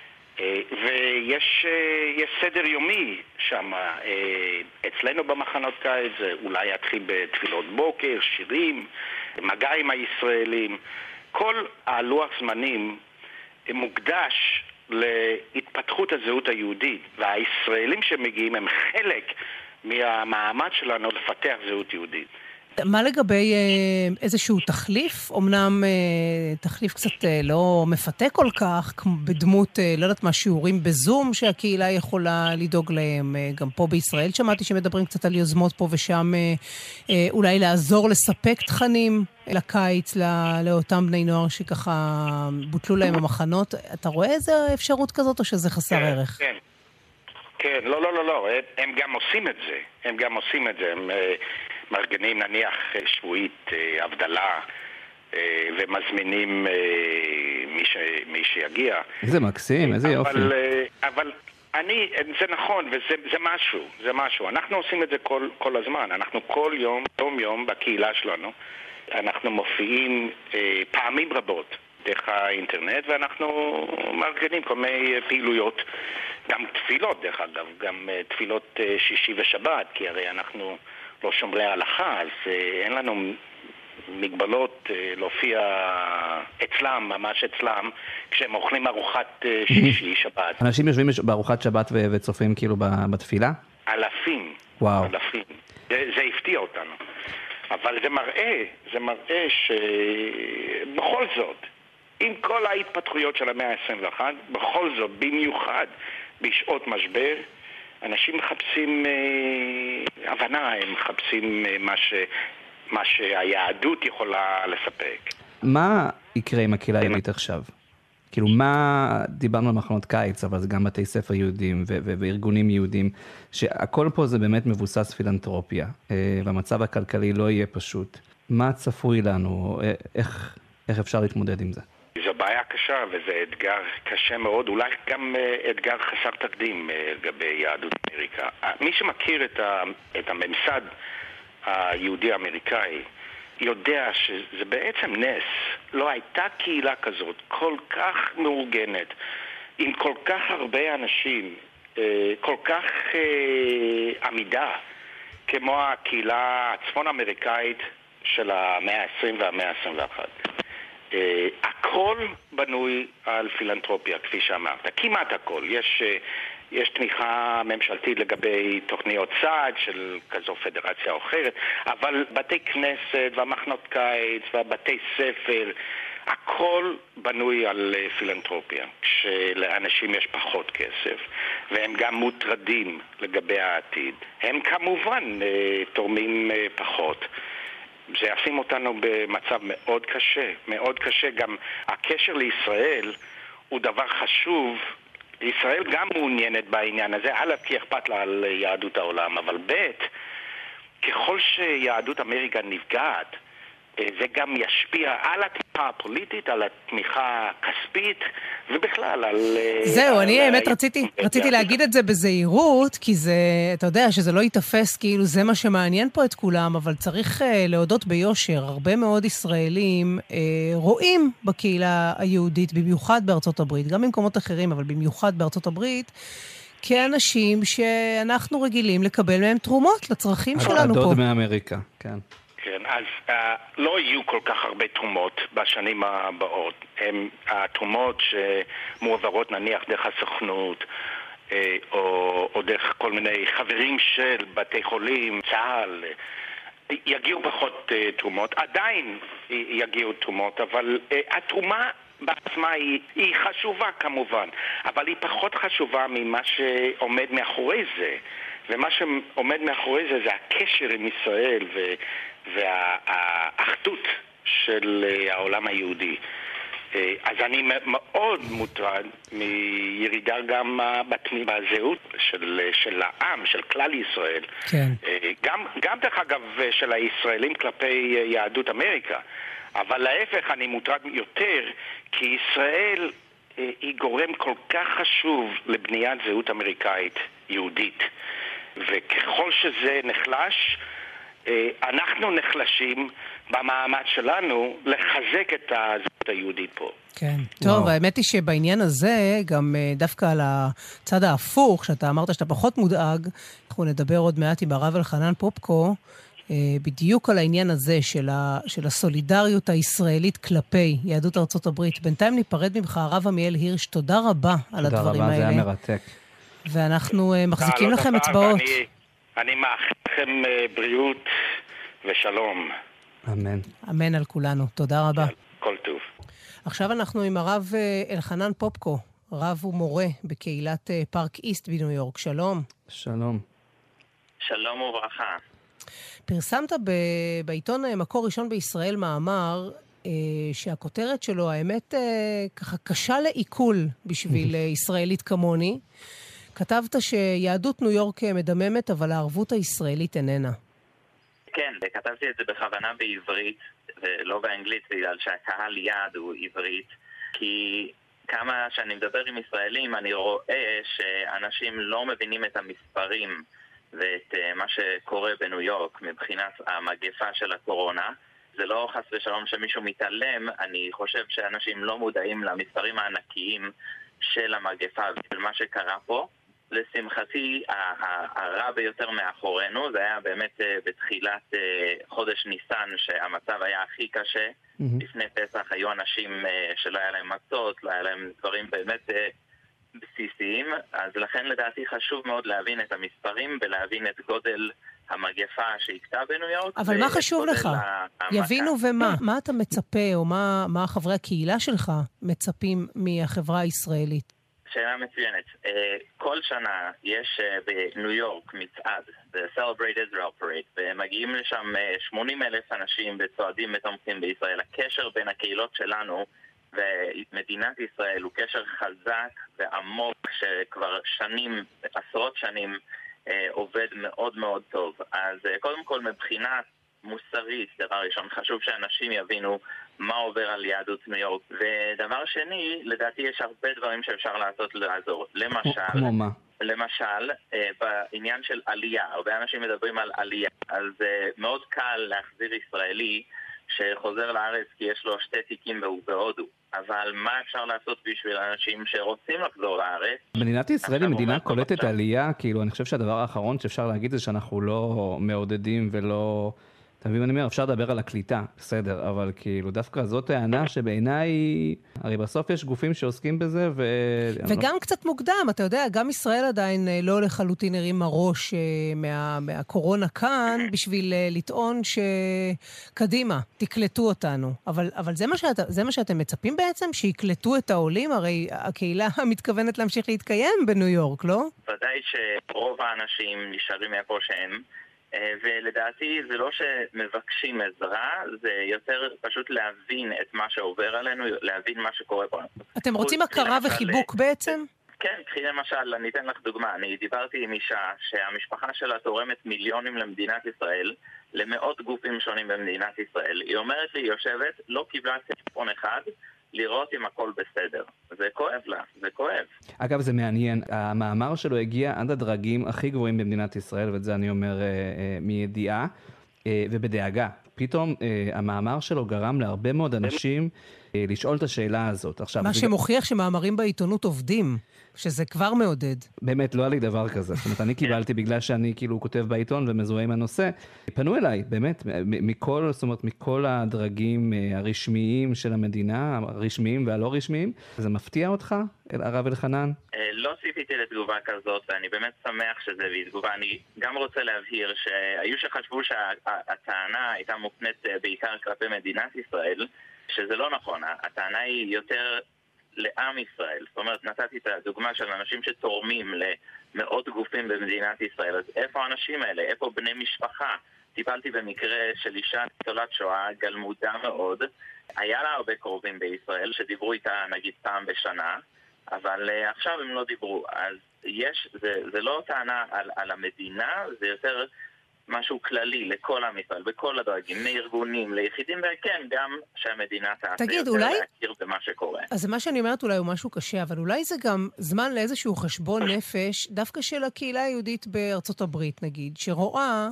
Speaker 6: ויש יש סדר יומי שם. אצלנו במחנות קיץ זה אולי יתחיל בתפילות בוקר, שירים, מגע עם הישראלים. כל הלוח זמנים מוקדש להתפתחות הזהות היהודית, והישראלים שמגיעים הם חלק מהמעמד שלנו לפתח זהות יהודית.
Speaker 2: מה לגבי איזשהו תחליף? אמנם תחליף קצת לא מפתה כל כך, בדמות, לא יודעת מה, שיעורים בזום שהקהילה יכולה לדאוג להם. גם פה בישראל שמעתי שמדברים קצת על יוזמות פה ושם, אולי לעזור לספק תכנים לקיץ, לאותם בני נוער שככה בוטלו להם המחנות. אתה רואה איזה אפשרות כזאת או שזה חסר ערך?
Speaker 6: כן, כן, לא, לא, לא, לא. הם גם עושים את זה. הם גם עושים את זה. הם מארגנים נניח שבועית הבדלה ומזמינים מי, ש... מי שיגיע.
Speaker 3: איזה מקסים, איזה יופי.
Speaker 6: אבל, אבל אני, זה נכון וזה זה משהו, זה משהו. אנחנו עושים את זה כל, כל הזמן. אנחנו כל יום, יום יום בקהילה שלנו, אנחנו מופיעים פעמים רבות דרך האינטרנט, ואנחנו מארגנים כל מיני פעילויות, גם תפילות דרך אגב, גם תפילות שישי ושבת, כי הרי אנחנו לא שומרי ההלכה, אז אה, אין לנו מגבלות אה, להופיע אצלם, ממש אצלם, כשהם אוכלים ארוחת אה, שישי, שבת.
Speaker 3: אנשים יושבים בארוחת שבת ו- וצופים כאילו בתפילה?
Speaker 6: אלפים.
Speaker 3: וואו.
Speaker 6: אלפים. זה, זה הפתיע אותנו. אבל זה מראה, זה מראה שבכל זאת, עם כל ההתפתחויות של המאה ה-עשרים ואחת, בכל זאת, במיוחד בשעות משבר, אנשים מחפשים אה, הבנה, הם מחפשים אה, מה, ש, מה שהיהדות יכולה לספק.
Speaker 3: מה יקרה עם הקהילה היהודית עכשיו? כאילו מה, דיברנו על מחנות קיץ, אבל זה גם בתי ספר יהודים ו- ו- וארגונים יהודים, שהכל פה זה באמת מבוסס פילנתרופיה, והמצב הכלכלי לא יהיה פשוט. מה צפוי לנו? איך, איך אפשר להתמודד עם זה?
Speaker 6: זו בעיה קשה וזה אתגר קשה מאוד, אולי גם אתגר חסר תקדים לגבי יהדות אמריקה. מי שמכיר את, ה- את הממסד היהודי-אמריקאי, יודע שזה בעצם נס. לא הייתה קהילה כזאת, כל כך מאורגנת, עם כל כך הרבה אנשים, כל כך עמידה, כמו הקהילה הצפון-אמריקאית של המאה ה-עשרים והמאה ה-עשרים ואחת. הכל בנוי על פילנתרופיה, כפי שאמרת. כמעט הכל. יש... יש תמיכה ממשלתית לגבי תוכניות צעד של כזו פדרציה או אחרת, אבל בתי כנסת והמחנות קיץ והבתי ספר, הכל בנוי על פילנתרופיה, כשלאנשים יש פחות כסף, והם גם מוטרדים לגבי העתיד. הם כמובן תורמים פחות. זה ישים אותנו במצב מאוד קשה, מאוד קשה. גם הקשר לישראל הוא דבר חשוב, ישראל גם מעוניינת בעניין הזה, א', כי אכפת לה על יהדות העולם, אבל ב', ככל שיהדות אמריקה נפגעת, זה גם ישפיע על התמיכה הפוליטית, על התמיכה הכספית, ובכלל על...
Speaker 2: זהו,
Speaker 6: על
Speaker 2: אני
Speaker 6: ה...
Speaker 2: האמת רציתי, רציתי להגיד את זה בזהירות, כי זה, אתה יודע, שזה לא יתפס כאילו זה מה שמעניין פה את כולם, אבל צריך להודות ביושר. הרבה מאוד ישראלים רואים בקהילה היהודית, במיוחד בארצות הברית, גם במקומות אחרים, אבל במיוחד בארצות הברית, כאנשים שאנחנו רגילים לקבל מהם תרומות לצרכים שלנו פה.
Speaker 3: הדוד מאמריקה, כן.
Speaker 6: כן, אז uh, לא יהיו כל כך הרבה תרומות בשנים הבאות. הם התרומות שמועברות נניח דרך הסוכנות, uh, או, או דרך כל מיני חברים של בתי חולים, צה"ל, יגיעו פחות uh, תרומות. עדיין יגיעו תרומות, אבל uh, התרומה בעצמה היא, היא חשובה כמובן, אבל היא פחות חשובה ממה שעומד מאחורי זה. ומה שעומד מאחורי זה זה הקשר עם ישראל ו... והאחדות של העולם היהודי. אז אני מאוד מוטרד מירידה גם בזהות של, של העם, של כלל ישראל.
Speaker 2: כן.
Speaker 6: גם, גם דרך אגב של הישראלים כלפי יהדות אמריקה. אבל להפך אני מוטרד יותר, כי ישראל היא גורם כל כך חשוב לבניית זהות אמריקאית יהודית. וככל שזה נחלש, אנחנו נחלשים במעמד שלנו לחזק את הזהות היהודית פה.
Speaker 2: כן. טוב, האמת היא שבעניין הזה, גם דווקא על הצד ההפוך, שאתה אמרת שאתה פחות מודאג, אנחנו נדבר עוד מעט עם הרב אלחנן פופקו, בדיוק על העניין הזה של, ה, של הסולידריות הישראלית כלפי יהדות ארצות הברית. בינתיים ניפרד ממך, הרב עמיאל הירש, תודה רבה על הדברים האלה.
Speaker 3: תודה רבה, זה היה מרתק.
Speaker 2: ואנחנו מחזיקים לכם אצבעות.
Speaker 6: אני, אני מאחל לכם בריאות ושלום.
Speaker 3: אמן.
Speaker 2: אמן על כולנו. תודה רבה.
Speaker 6: כל טוב.
Speaker 2: עכשיו אנחנו עם הרב אלחנן פופקו, רב ומורה בקהילת פארק איסט בניו יורק. שלום.
Speaker 3: שלום.
Speaker 7: שלום וברכה.
Speaker 2: פרסמת ב- בעיתון מקור ראשון בישראל מאמר אה, שהכותרת שלו, האמת, אה, ככה קשה לעיכול בשביל ישראלית כמוני. כתבת שיהדות ניו יורק מדממת, אבל הערבות הישראלית איננה.
Speaker 7: כן, כתבתי את זה בכוונה בעברית, ולא באנגלית, בגלל שהקהל יעד הוא עברית, כי כמה שאני מדבר עם ישראלים, אני רואה שאנשים לא מבינים את המספרים, ואת uh, מה שקורה בניו יורק מבחינת המגפה של הקורונה. זה לא חס ושלום שמישהו מתעלם, אני חושב שאנשים לא מודעים למספרים הענקיים של המגפה ושל מה שקרה פה. לשמחתי, הרע ביותר מאחורינו, זה היה באמת uh, בתחילת uh, חודש ניסן שהמצב היה הכי קשה. Mm-hmm. לפני פסח היו אנשים uh, שלא היה להם מצות, לא היה להם דברים באמת... Uh, בסיסיים, אז לכן לדעתי חשוב מאוד להבין את המספרים ולהבין את גודל המגפה שהקטה בניו יורק.
Speaker 2: אבל מה חשוב לך? יבינו ומה? מה אתה מצפה, או מה, מה חברי הקהילה שלך מצפים מהחברה הישראלית?
Speaker 7: שאלה מצוינת. כל שנה יש בניו יורק מצעד, The Celebrate Israel Parade, ומגיעים לשם שמונים אלף אנשים וצועדים ותומכים בישראל. הקשר בין הקהילות שלנו ומדינת ישראל הוא קשר חזק ועמוק שכבר שנים, עשרות שנים עובד מאוד מאוד טוב. אז קודם כל מבחינת מוסרית, דבר ראשון, חשוב שאנשים יבינו מה עובר על יהדות ניו יורק. ודבר שני, לדעתי יש הרבה דברים שאפשר לעשות לעזור. למשל,
Speaker 3: כמו מה?
Speaker 7: למשל, בעניין של עלייה, הרבה אנשים מדברים על עלייה, אז מאוד קל להחזיר ישראלי שחוזר לארץ כי יש לו שתי תיקים בהודו. אבל מה אפשר לעשות בשביל אנשים שרוצים לחזור לארץ?
Speaker 3: מדינת ישראל היא מדינה קולטת עלייה, כאילו אני חושב שהדבר האחרון שאפשר להגיד זה שאנחנו לא מעודדים ולא... אתה מבין, אני אומר, אפשר לדבר על הקליטה, בסדר, אבל כאילו דווקא זאת טענה שבעיניי, הרי בסוף יש גופים שעוסקים בזה ו...
Speaker 2: וגם לא... קצת מוקדם, אתה יודע, גם ישראל עדיין לא לחלוטין הרים הראש מה, מהקורונה כאן, בשביל לטעון שקדימה, תקלטו אותנו. אבל, אבל זה מה שאת, זה מה שאתם מצפים בעצם, שיקלטו את העולים, הרי הקהילה מתכוונת להמשיך להתקיים בניו יורק, לא?
Speaker 7: ודאי שרוב האנשים נשארים איפה שהם, ולדעתי זה לא שמבקשים עזרה, זה יותר פשוט להבין את מה שעובר עלינו, להבין מה שקורה פה.
Speaker 2: אתם רוצים הכרה וחיבוק בעצם?
Speaker 7: כן, קחי למשל, אני אתן לך דוגמה. אני דיברתי עם אישה שהמשפחה שלה תורמת מיליונים למדינת ישראל, למאות גופים שונים במדינת ישראל. היא אומרת לי, יושבת, לא קיבלה טלפון אחד, לראות אם הכל בסדר. זה כואב לה, זה כואב.
Speaker 3: אגב, זה מעניין. המאמר שלו הגיע עד הדרגים הכי גבוהים במדינת ישראל, ואת זה אני אומר אה, אה, מידיעה, אה, ובדאגה. פתאום אה, המאמר שלו גרם להרבה מאוד אנשים אה, לשאול את השאלה הזאת. עכשיו,
Speaker 2: מה שמוכיח שמאמרים בעיתונות עובדים, שזה כבר מעודד.
Speaker 3: באמת, לא היה לי דבר כזה. זאת אומרת, אני קיבלתי בגלל שאני כאילו כותב בעיתון ומזוהה עם הנושא. פנו אליי, באמת, מכל, זאת אומרת, מכל הדרגים הרשמיים של המדינה, הרשמיים והלא רשמיים. זה מפתיע אותך, הרב אלחנן?
Speaker 7: לא ציפיתי לתגובה כזאת, ואני באמת שמח שזה בתגובה. אני גם רוצה להבהיר שהיו שחשבו שהטענה הייתה מופנית בעיקר כלפי מדינת ישראל, שזה לא נכון. הטענה היא יותר לעם ישראל. זאת אומרת, נתתי את הדוגמה של אנשים שתורמים למאות גופים במדינת ישראל. אז איפה האנשים האלה? איפה בני משפחה? טיפלתי במקרה של אישה ניצולת שואה, גלמודה מאוד. היה לה הרבה קרובים בישראל שדיברו איתה נגיד פעם בשנה, אבל uh, עכשיו הם לא דיברו. אז יש, זה, זה לא טענה על, על המדינה, זה יותר משהו כללי לכל עם ישראל, בכל הדרגים, מארגונים, ליחידים, וכן, גם שהמדינה תעשה יותר אולי... להכיר במה שקורה.
Speaker 2: אז מה שאני אומרת אולי הוא משהו קשה, אבל אולי זה גם זמן לאיזשהו חשבון נפש, דווקא של הקהילה היהודית בארצות הברית, נגיד, שרואה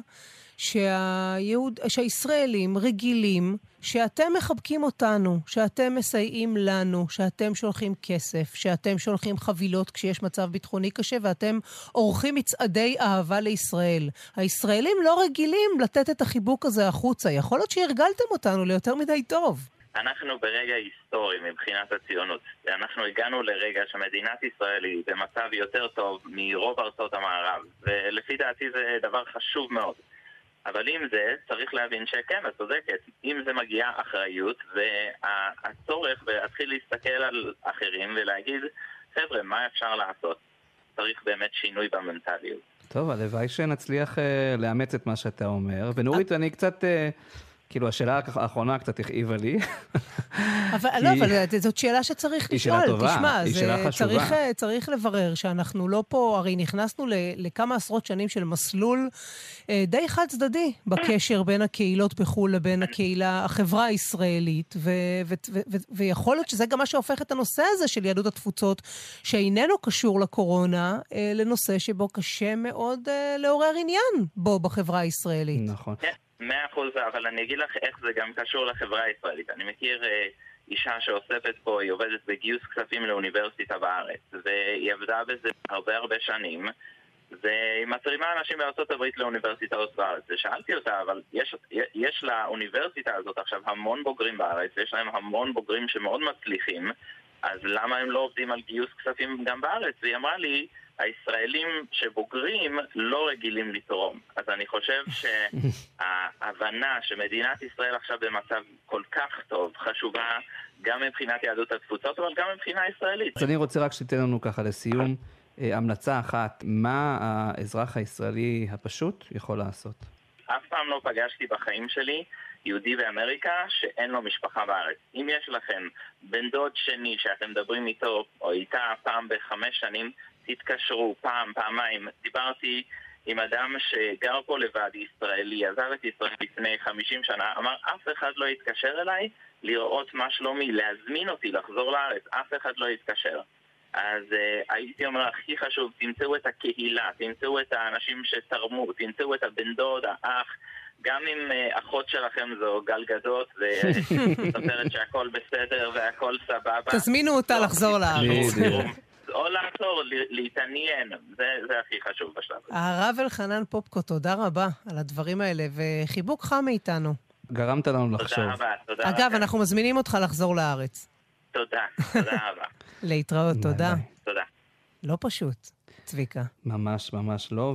Speaker 2: שהיהוד, שהישראלים רגילים, שאתם מחבקים אותנו, שאתם מסייעים לנו, שאתם שולחים כסף, שאתם שולחים חבילות כשיש מצב ביטחוני קשה, ואתם עורכים מצעדי אהבה לישראל. הישראלים לא רגילים לתת את החיבוק הזה החוצה. יכול להיות שהרגלתם אותנו ליותר מדי טוב.
Speaker 7: אנחנו ברגע היסטורי מבחינת הציונות. אנחנו הגענו לרגע שמדינת ישראל היא במצב יותר טוב מרוב ארצות המערב, ולפי דעתי זה דבר חשוב מאוד. אבל עם זה צריך להבין שכן, את צודקת. אם זה מגיע אחריות והצורך להתחיל להסתכל על אחרים ולהגיד, חבר'ה, מה אפשר לעשות? צריך באמת שינוי במנטליות.
Speaker 3: טוב, הלוואי שנצליח uh, לאמץ את מה שאתה אומר. ונורית, אני קצת... Uh... כאילו, השאלה האחרונה קצת הכאיבה לי.
Speaker 2: אבל לא, אבל זאת שאלה שצריך לשאול.
Speaker 3: היא שאלה טובה,
Speaker 2: תשמע,
Speaker 3: היא שאלה חשובה.
Speaker 2: צריך, צריך לברר שאנחנו לא פה, הרי נכנסנו לכמה עשרות שנים של מסלול די חד צדדי בקשר בין הקהילות בחו"ל לבין הקהילה, החברה הישראלית, ויכול להיות שזה גם מה שהופך את הנושא הזה של יהדות התפוצות, שאיננו קשור לקורונה, לנושא שבו קשה מאוד לעורר עניין בו בחברה הישראלית.
Speaker 3: נכון.
Speaker 7: מאה אחוז, אבל אני אגיד לך איך זה גם קשור לחברה הישראלית. אני מכיר אה, אישה שאוספת פה, היא עובדת בגיוס כספים לאוניברסיטה בארץ, והיא עבדה בזה הרבה הרבה שנים, והיא מזרימה אנשים בארצות הברית לאוניברסיטאות בארץ. ושאלתי אותה, אבל יש, יש לאוניברסיטה הזאת עכשיו המון בוגרים בארץ, ויש להם המון בוגרים שמאוד מצליחים, אז למה הם לא עובדים על גיוס כספים גם בארץ? והיא אמרה לי, הישראלים שבוגרים לא רגילים לתרום. אז אני חושב שההבנה שמדינת ישראל עכשיו במצב כל כך טוב, חשובה גם מבחינת יהדות התפוצות, אבל גם מבחינה ישראלית.
Speaker 3: אז אני רוצה רק שתיתן לנו ככה לסיום המלצה אחת, מה האזרח הישראלי הפשוט יכול לעשות?
Speaker 7: אף פעם לא פגשתי בחיים שלי יהודי באמריקה שאין לו משפחה בארץ. אם יש לכם בן דוד שני שאתם מדברים איתו או איתה פעם בחמש שנים, תתקשרו פעם, פעמיים. דיברתי עם אדם שגר פה לבד, ישראלי, עזב את ישראל לפני חמישים שנה, אמר, אף אחד לא יתקשר אליי לראות מה שלומי, להזמין אותי לחזור לארץ, אף אחד לא יתקשר. אז uh, הייתי אומר, הכי חשוב, תמצאו את הקהילה, תמצאו את האנשים שתרמו, תמצאו את הבן דוד, האח, גם אם uh, אחות שלכם זו גלגדות וסופרת שהכל בסדר והכל סבבה.
Speaker 2: תזמינו אותה לחזור לארץ.
Speaker 7: או לעצור, להתעניין, זה, זה הכי חשוב בשלב.
Speaker 2: הרב אלחנן פופקו, תודה רבה על הדברים האלה, וחיבוק חם מאיתנו.
Speaker 3: גרמת לנו לחשוב.
Speaker 7: תודה רבה, תודה רבה.
Speaker 2: אגב, אנחנו מזמינים אותך לחזור לארץ.
Speaker 7: תודה, תודה רבה.
Speaker 2: להתראות, תודה.
Speaker 7: תודה.
Speaker 2: לא פשוט, צביקה.
Speaker 3: ממש, ממש לא,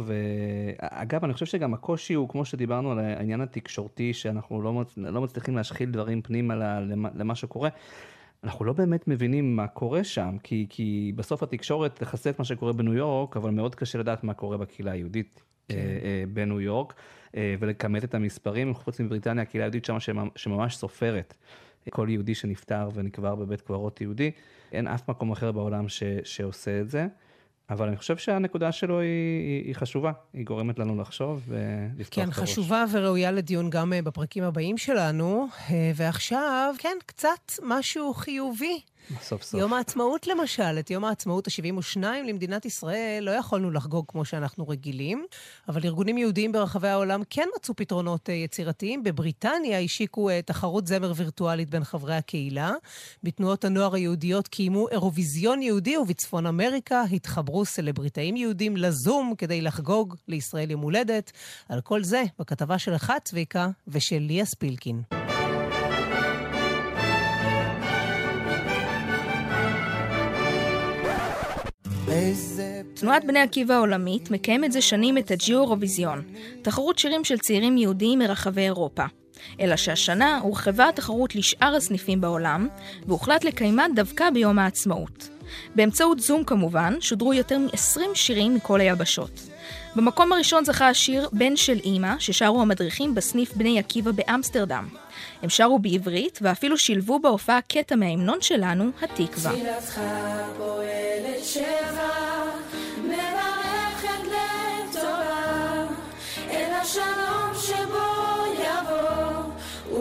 Speaker 3: ואגב, אני חושב שגם הקושי הוא, כמו שדיברנו על העניין התקשורתי, שאנחנו לא, מצ... לא מצליחים להשחיל דברים פנימה למה, למה שקורה, אנחנו לא באמת מבינים מה קורה שם, כי, כי בסוף התקשורת תחסה את מה שקורה בניו יורק, אבל מאוד קשה לדעת מה קורה בקהילה היהודית כן. בניו יורק, ולכמת את המספרים. חוץ מבריטניה, הקהילה היהודית שם שממש סופרת כל יהודי שנפטר ונקבר בבית קברות יהודי. אין אף מקום אחר בעולם ש, שעושה את זה, אבל אני חושב שהנקודה שלו היא, היא, היא חשובה, היא גורמת לנו לחשוב ולפתוח
Speaker 2: כן,
Speaker 3: את הראש.
Speaker 2: חשובה וראויה לדיון גם בפרקים הבאים שלנו, ועכשיו, כן, קצת משהו חיובי.
Speaker 3: סוף סוף.
Speaker 2: יום העצמאות למשל, את יום העצמאות ה-שבעים ושתיים למדינת ישראל לא יכולנו לחגוג כמו שאנחנו רגילים, אבל ארגונים יהודיים ברחבי העולם כן מצאו פתרונות יצירתיים. בבריטניה השיקו תחרות זמר וירטואלית בין חברי הקהילה, בתנועות הנוער היהודיות קיימו אירוויזיון יהודי, ובצפון אמריקה התחברו סלבריטאים יהודים לזום כדי לחגוג לישראל יום הולדת. על כל זה בכתבה של אחת צביקה ושל ליה ספילקין.
Speaker 8: תנועת בני עקיבא העולמית מקיימת זה שנים את הג'יורוויזיון, תחרות שירים של צעירים יהודיים מרחבי אירופה. אלא שהשנה הורחבה התחרות לשאר הסניפים בעולם, והוחלט לקיימה דווקא ביום העצמאות. באמצעות זום כמובן, שודרו יותר מ-עשרים שירים מכל היבשות. במקום הראשון זכה השיר בן של אמא, ששרו המדריכים בסניף בני עקיבא באמסטרדם. הם שרו בעברית ואפילו שילבו בהופעה קטע מההמנון שלנו, התקווה. תפילתך פועלת שבע, מברכת לטובה, אל השלום שבו יבוא,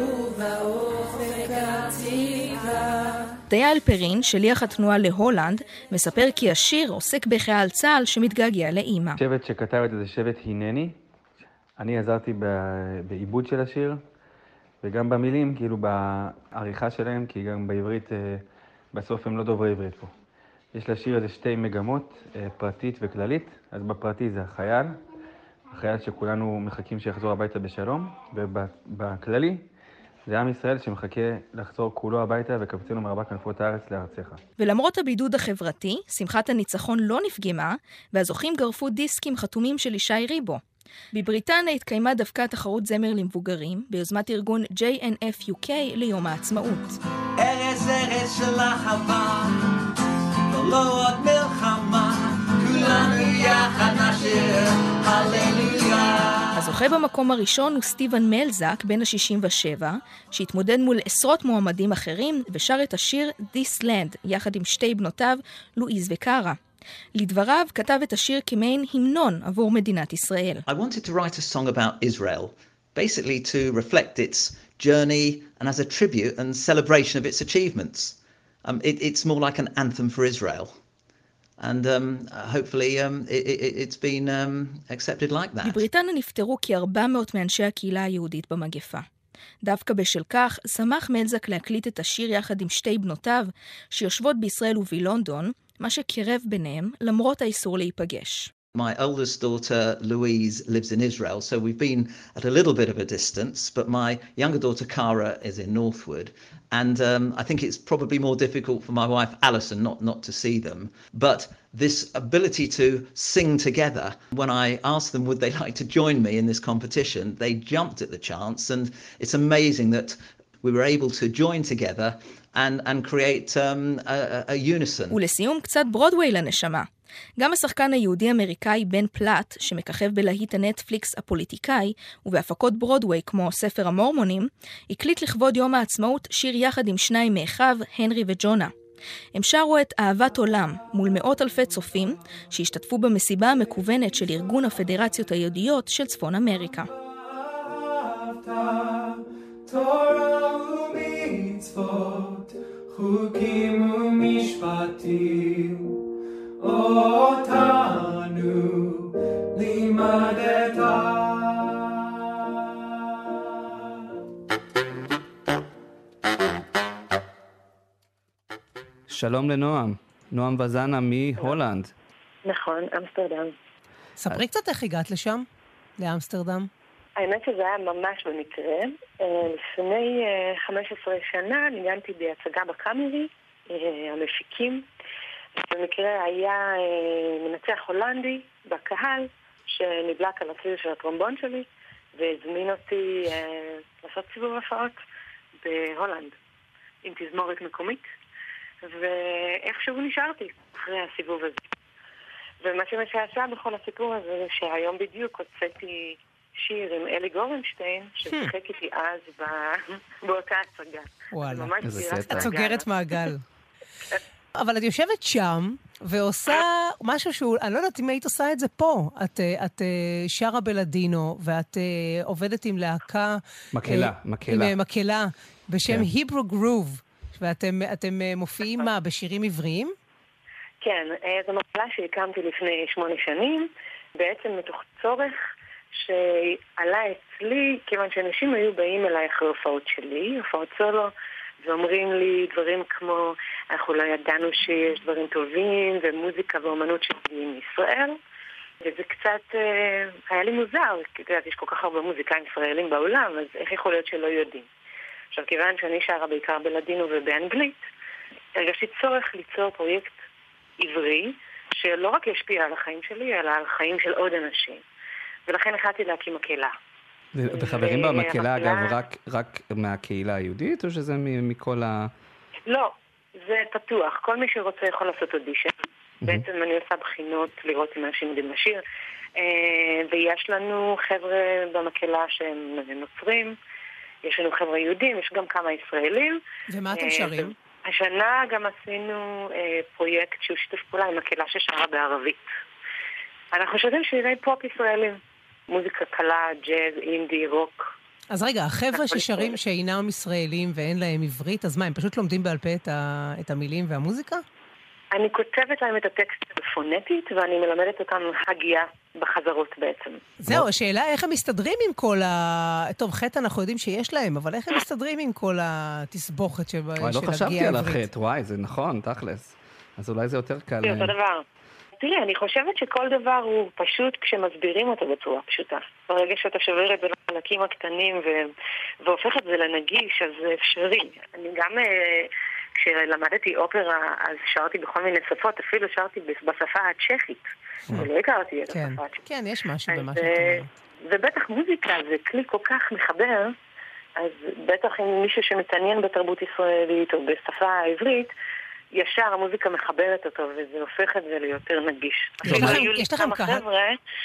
Speaker 8: ובאופק התקווה. דייל פרין, שליח התנועה להולנד, מספר כי השיר עוסק בחייל צה"ל שמתגעגע לאמא.
Speaker 9: שבט שכתב את זה שבט הנני. אני עזרתי בעיבוד של השיר, וגם במילים, כאילו בעריכה שלהם, כי גם בעברית, בסוף הם לא דוברי עברית פה. יש לשיר איזה שתי מגמות, פרטית וכללית. אז בפרטי זה החייל, החייל שכולנו מחכים שיחזור הביתה בשלום, ובכללי זה עם ישראל שמחכה לחזור כולו הביתה וקבצנו מרבה כנפות הארץ לארצך.
Speaker 8: ולמרות הבידוד החברתי, שמחת הניצחון לא נפגמה, והזוכים גרפו דיסקים חתומים של ישי ריבו. בבריטניה התקיימה דווקא תחרות זמר למבוגרים, ביוזמת ארגון ג'יי אן אף יו קיי ליום העצמאות.
Speaker 10: ארץ ארץ של אהבה, ולא עוד מלחמה, כולנו יחד נשיר, הללויה.
Speaker 8: הזוכה במקום הראשון הוא סטיבן מלזק, בן ה-שישים ושבע, שהתמודד מול עשרות מועמדים אחרים, ושר את השיר This Land, יחד עם שתי בנותיו, לואיז וקארה. לדבריו כתב את השיר כמעין המנון עבור מדינת ישראל.
Speaker 11: I wanted to write a song about Israel, basically to reflect its journey and as a tribute and celebration of its achievements. Um, it, it's more like an anthem for Israel. And um, hopefully um, it, it, it's been um, accepted like that.
Speaker 8: בבריטניה נפטרו כ-ארבע מאות מאנשי הקהילה היהודית במגפה. דווקא בשל כך, שמח מלזק להקליט את השיר יחד עם שתי בנותיו, שיושבות בישראל ובלונדון, מה שקרב ביניהם, למרות האיסור להיפגש.
Speaker 11: My oldest daughter, Louise, lives in Israel, so we've been at a little bit of a distance, but my younger daughter, Cara, is in Northwood, and um, I think it's probably more difficult for my wife, Alison, not, not to see them. But this ability to sing together, when I asked them would they like to join me in this competition, they jumped at the chance, and it's amazing that we were able to join together and, and create um, a, a unison.
Speaker 8: ולסיום קצת ברודווי לנשמה. גם השחקן היהודי-אמריקאי בן פלט, שמככב בלהיט הנטפליקס הפוליטיקאי, ובהפקות ברודווי כמו ספר המורמונים, הקליט לכבוד יום העצמאות שיר יחד עם שניים מאחיו, הנרי וג'ונה. הם שרו את אהבת עולם מול מאות אלפי צופים, שהשתתפו במסיבה המקוונת של ארגון הפדרציות היהודיות של צפון אמריקה.
Speaker 10: תורה ומצוות, חוקים ומשפטים, אותנו לימדת.
Speaker 3: שלום לנועם, נועם וזנה מהולנד.
Speaker 12: נכון, אמסטרדם.
Speaker 2: ספרי קצת איך הגעת לשם, לאמסטרדם.
Speaker 12: האמת שזה היה ממש במקרה. לפני חמש עשרה שנה ניגנתי בהצגה בקאמרי, המפיקים. במקרה היה מנצח הולנדי בקהל, שנדלק על הצליל של הטרומבון שלי, והזמין אותי לעשות סיבוב הופעות בהולנד, עם תזמורת מקומית. ואיכשהו נשארתי אחרי הסיבוב הזה. ומה שמשעשע בכל הסיפור הזה, שהיום בדיוק הוצאתי שיר עם אלי גורנשטיין, ששיחק איתי אז באותה הצגה.
Speaker 2: וואלה, את סוגרת מעגל. אבל את יושבת שם ועושה משהו שהוא, אני לא יודעת אם היית עושה את זה פה. את, את שרה בלדינו, ואת עובדת עם להקה...
Speaker 3: מקהלה, מקהלה.
Speaker 2: עם מקהלה, בשם היברו גרוב. ואתם אתם מופיעים מה, בשירים עבריים?
Speaker 12: כן, זו מקהלה שהקמתי לפני שמונה שנים, בעצם מתוך צורך שעלה אצלי, כיוון שאנשים היו באים אליי אחרי הופעות שלי, הופעות סולו, ואומרים לי דברים כמו, אנחנו לא ידענו שיש דברים טובים, ומוזיקה ואומנות שמגיעים מישראל, וזה קצת, היה לי מוזר, כי יש כל כך הרבה מוזיקאים ישראלים בעולם, אז איך יכול להיות שלא יודעים? עכשיו, כיוון שאני שרה בעיקר בלדינו ובאנגלית, הרגשתי צורך ליצור פרויקט עברי, שלא רק ישפיע על החיים שלי, אלא על החיים של עוד אנשים. ולכן החלטתי להקים מקהלה.
Speaker 3: וחברים במקהלה, אגב, רק מהקהילה היהודית, או שזה מכל ה... לא,
Speaker 12: זה פתוח. כל מי שרוצה יכול לעשות אודישן. בעצם אני עושה בחינות לראות אם אנשים יודעים לשיר. ויש לנו חבר'ה במקהלה שהם נוצרים, יש לנו חבר'ה יהודים, יש גם כמה ישראלים.
Speaker 2: ומה אתם שרים?
Speaker 12: השנה גם עשינו אה, פרויקט שהוא שיתוף פעולה עם מקהלה ששרה בערבית. אנחנו שרים שירי פופ ישראלים. מוזיקה קלה, ג'אז, אינדי, רוק.
Speaker 2: אז רגע, החבר'ה ששרים שאינם ישראלים ואין להם עברית, אז מה, הם פשוט לומדים בעל פה את, ה... את המילים והמוזיקה?
Speaker 12: אני כותבת להם את הטקסט בפונטית, ואני מלמדת אותם הגייה בחזרות בעצם.
Speaker 2: זהו, השאלה איך הם מסתדרים עם כל ה... טוב, חטא אנחנו יודעים שיש להם, אבל איך הם מסתדרים עם כל התסבוכת של הגייה העברית?
Speaker 3: לא חשבתי על החטא, וואי, זה נכון, תכלס. אז אולי זה יותר קל.
Speaker 12: זה אותו דבר. תראי, אני חושבת שכל דבר הוא פשוט כשמסבירים אותו בצורה פשוטה. ברגע שאתה שובר את זה לחלקים הקטנים ו... והופך את זה לנגיש, אז זה אפשרי. אני גם... כשלמדתי אופרה, אז שרתי בכל מיני שפות, אפילו שרתי בשפה הצ'כית. ולא הכרתי את השפה הצ'כית.
Speaker 2: כן, יש משהו במה שאת
Speaker 12: ובטח מוזיקה זה כלי כל כך מחבר, אז בטח אם מישהו שמתעניין בתרבות ישראלית או בשפה העברית, ישר המוזיקה מחברת אותו, וזה הופך את זה ליותר נגיש.
Speaker 2: יש לכם קהל?
Speaker 12: חבר'ה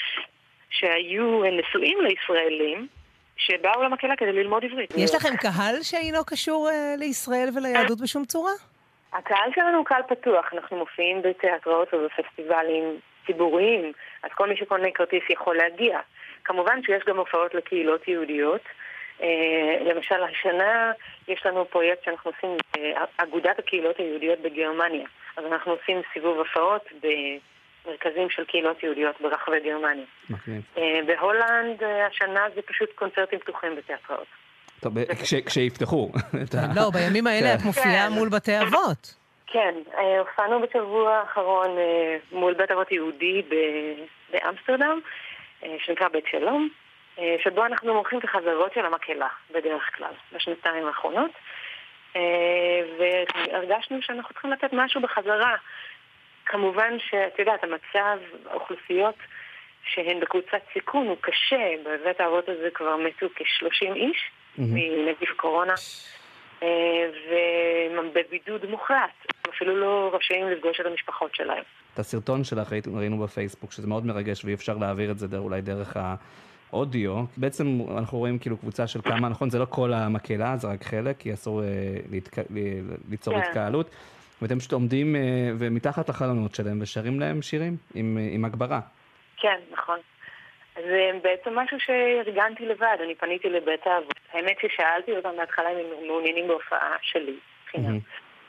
Speaker 12: שהיו נשואים לישראלים, שבאו למקהלה כדי ללמוד עברית.
Speaker 2: יש לכם קהל שאינו קשור uh, לישראל וליהדות בשום צורה?
Speaker 12: הקהל שלנו הוא קהל פתוח. אנחנו מופיעים בתיאטראות ובפסטיבלים ציבוריים, אז כל מי שקונה כרטיס יכול להגיע. כמובן שיש גם הופעות לקהילות יהודיות. Uh, למשל, השנה יש לנו פרויקט שאנחנו עושים באגודת הקהילות היהודיות בגרמניה. אז אנחנו עושים סיבוב הופעות ב... מרכזים של קהילות יהודיות ברחבי גרמניה. בהולנד השנה זה פשוט קונצרטים פתוחים בתיאטראות.
Speaker 3: טוב, כשיפתחו.
Speaker 2: לא, בימים האלה את מופיעה מול בתי אבות.
Speaker 12: כן, הופענו בשבוע האחרון מול בית אבות יהודי באמסטרדם, שנקרא בית שלום, שבו אנחנו מורחים את החזרות של המקהלה בדרך כלל, בשנתיים האחרונות, והרגשנו שאנחנו צריכים לתת משהו בחזרה. כמובן שאת יודעת, המצב, האוכלוסיות שהן בקבוצת סיכון הוא קשה. בבית האבות הזה כבר מתו כ-שלושים איש מנגיף קורונה, ובבידוד מוחלט. הם אפילו לא רשאים לפגוש את המשפחות שלהם.
Speaker 3: את הסרטון שלך ראינו בפייסבוק, שזה מאוד מרגש, ואי אפשר להעביר את זה אולי דרך האודיו. בעצם אנחנו רואים כאילו קבוצה של כמה, נכון, זה לא כל המקהלה, זה רק חלק, כי אסור ליצור התקהלות. ואתם פשוט עומדים ומתחת לחלונות שלהם ושרים להם שירים עם הגברה.
Speaker 12: כן, נכון. זה בעצם משהו שארגנתי לבד, אני פניתי לבית האבות. האמת ששאלתי אותם בהתחלה אם הם מעוניינים בהופעה שלי, חינם.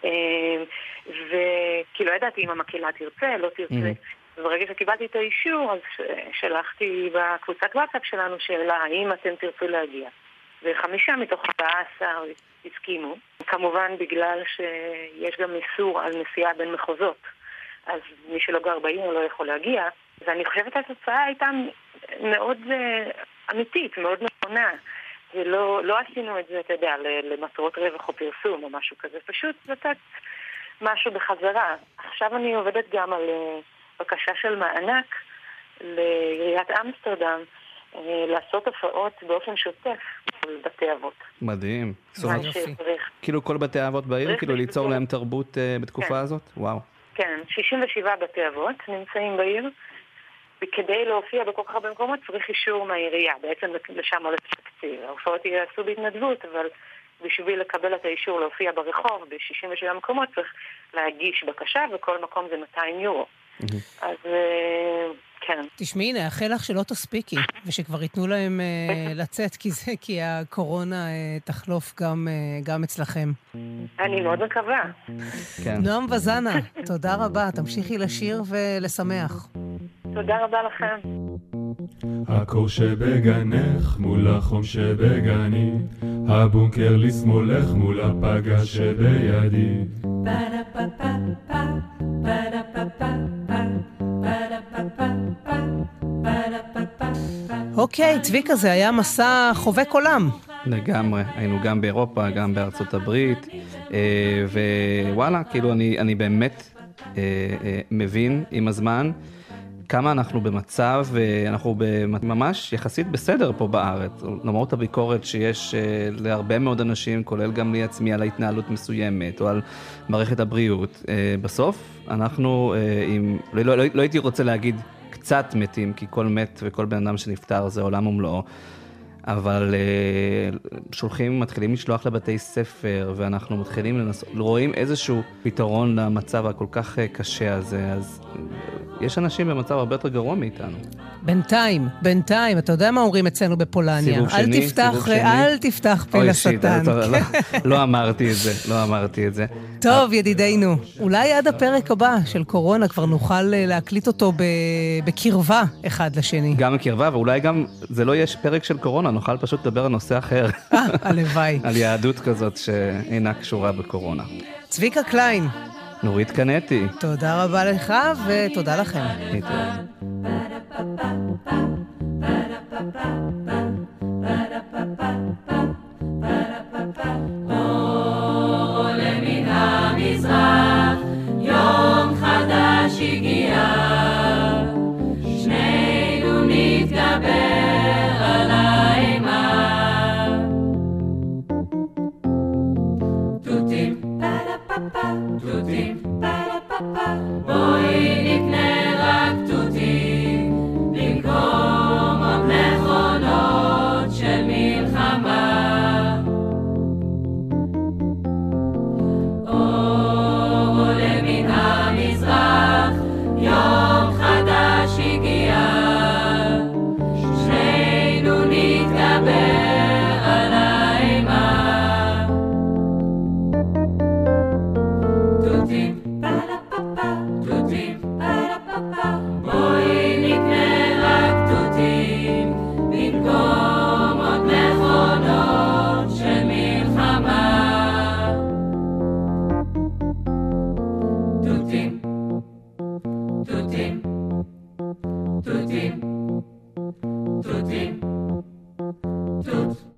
Speaker 12: וכאילו ידעתי אם המקהלה תרצה, לא תרצה. וברגע שקיבלתי את האישור, אז שלחתי בקבוצת וואטסאפ שלנו שאלה, האם אתם תרצו להגיע? וחמישה מתוך ארבעה עשר הסכימו. כמובן בגלל שיש גם איסור על נסיעה בין מחוזות. אז מי שלא גר בעיר לא יכול להגיע. ואני חושבת שהתוצאה הייתה מאוד uh, אמיתית, מאוד נכונה. ולא לא עשינו את זה, אתה יודע, למטרות רווח או פרסום או משהו כזה. פשוט לתת משהו בחזרה. עכשיו אני עובדת גם על uh, בקשה של מענק לעיריית אמסטרדם, uh, לעשות הופעות באופן שוטף בבתי אבות.
Speaker 3: מדהים. כאילו כל בתי אבות בעיר, כאילו ליצור להם תרבות uh, בתקופה
Speaker 12: כן.
Speaker 3: הזאת? וואו.
Speaker 12: כן, שישים ושבעה בתי אבות נמצאים בעיר, וכדי להופיע בכל כך הרבה מקומות צריך אישור מהעירייה, בעצם לשם הולך תקציב. ההופעות יעשו בהתנדבות, אבל בשביל לקבל את האישור להופיע ברחוב ב-שישים ושבעה מקומות צריך להגיש בקשה, וכל מקום זה מאתיים יורו. אז כן.
Speaker 2: תשמעי, נאחל לך שלא תספיקי, ושכבר ייתנו להם לצאת, כי זה, כי הקורונה תחלוף גם, גם אצלכם.
Speaker 12: אני מאוד מקווה.
Speaker 2: נועם וזנה, תודה רבה, תמשיכי לשיר ולשמח.
Speaker 12: תודה רבה לכם.
Speaker 10: הקור שבגנך מול החום שבגני, הבונקר לשמאלך מול הפגה שבידי.
Speaker 2: אוקיי, צביקה, זה היה מסע חובק עולם.
Speaker 3: לגמרי, היינו גם באירופה, גם בארצות הברית, ווואלה, כאילו אני, אני באמת מבין עם הזמן כמה אנחנו במצב, אנחנו ממש יחסית בסדר פה בארץ, למרות הביקורת שיש להרבה מאוד אנשים, כולל גם לי עצמי, על ההתנהלות מסוימת, או על מערכת הבריאות. בסוף, אנחנו, עם, לא, לא, לא, לא הייתי רוצה להגיד קצת מתים, כי כל מת וכל בן אדם שנפטר זה עולם ומלואו, אבל שולחים, מתחילים לשלוח לבתי ספר, ואנחנו מתחילים לנסות, רואים איזשהו פתרון למצב הכל כך קשה הזה, אז יש אנשים במצב הרבה יותר גרוע מאיתנו.
Speaker 2: בינתיים, בינתיים, אתה יודע מה אומרים אצלנו בפולניה?
Speaker 3: סיבוב שני,
Speaker 2: אל תפתח,
Speaker 3: סיבוב שני.
Speaker 2: אל תפתח פה לשטן.
Speaker 3: לא אמרתי את זה, לא אמרתי את זה.
Speaker 2: טוב, ידידינו, אולי עד הפרק הבא של קורונה כבר נוכל להקליט אותו בקרבה אחד לשני.
Speaker 3: גם בקרבה, ואולי גם זה לא יש פרק של קורונה, נוכל פשוט לדבר על נושא אחר.
Speaker 2: אה, הלוואי.
Speaker 3: על יהדות כזאת שאינה קשורה בקורונה.
Speaker 2: צביקה קליין.
Speaker 3: נורית קנטי.
Speaker 2: תודה רבה לך ותודה לכם.
Speaker 10: עולה מן המזרח, יום חדש הגיע, שנינו נתגבר על האימה. תותים, תותים, בואי נקנה רק תותים, במקום עוד מכונות של מלחמה. עולה מן המזרח, יום חדש הגיע, שנינו נתגבר על האימה. תותים, תותים, בואי נקנה רק תותים, במקום עוד מכונות של מלחמה. תותים, תותים, תותים, תותים, תות.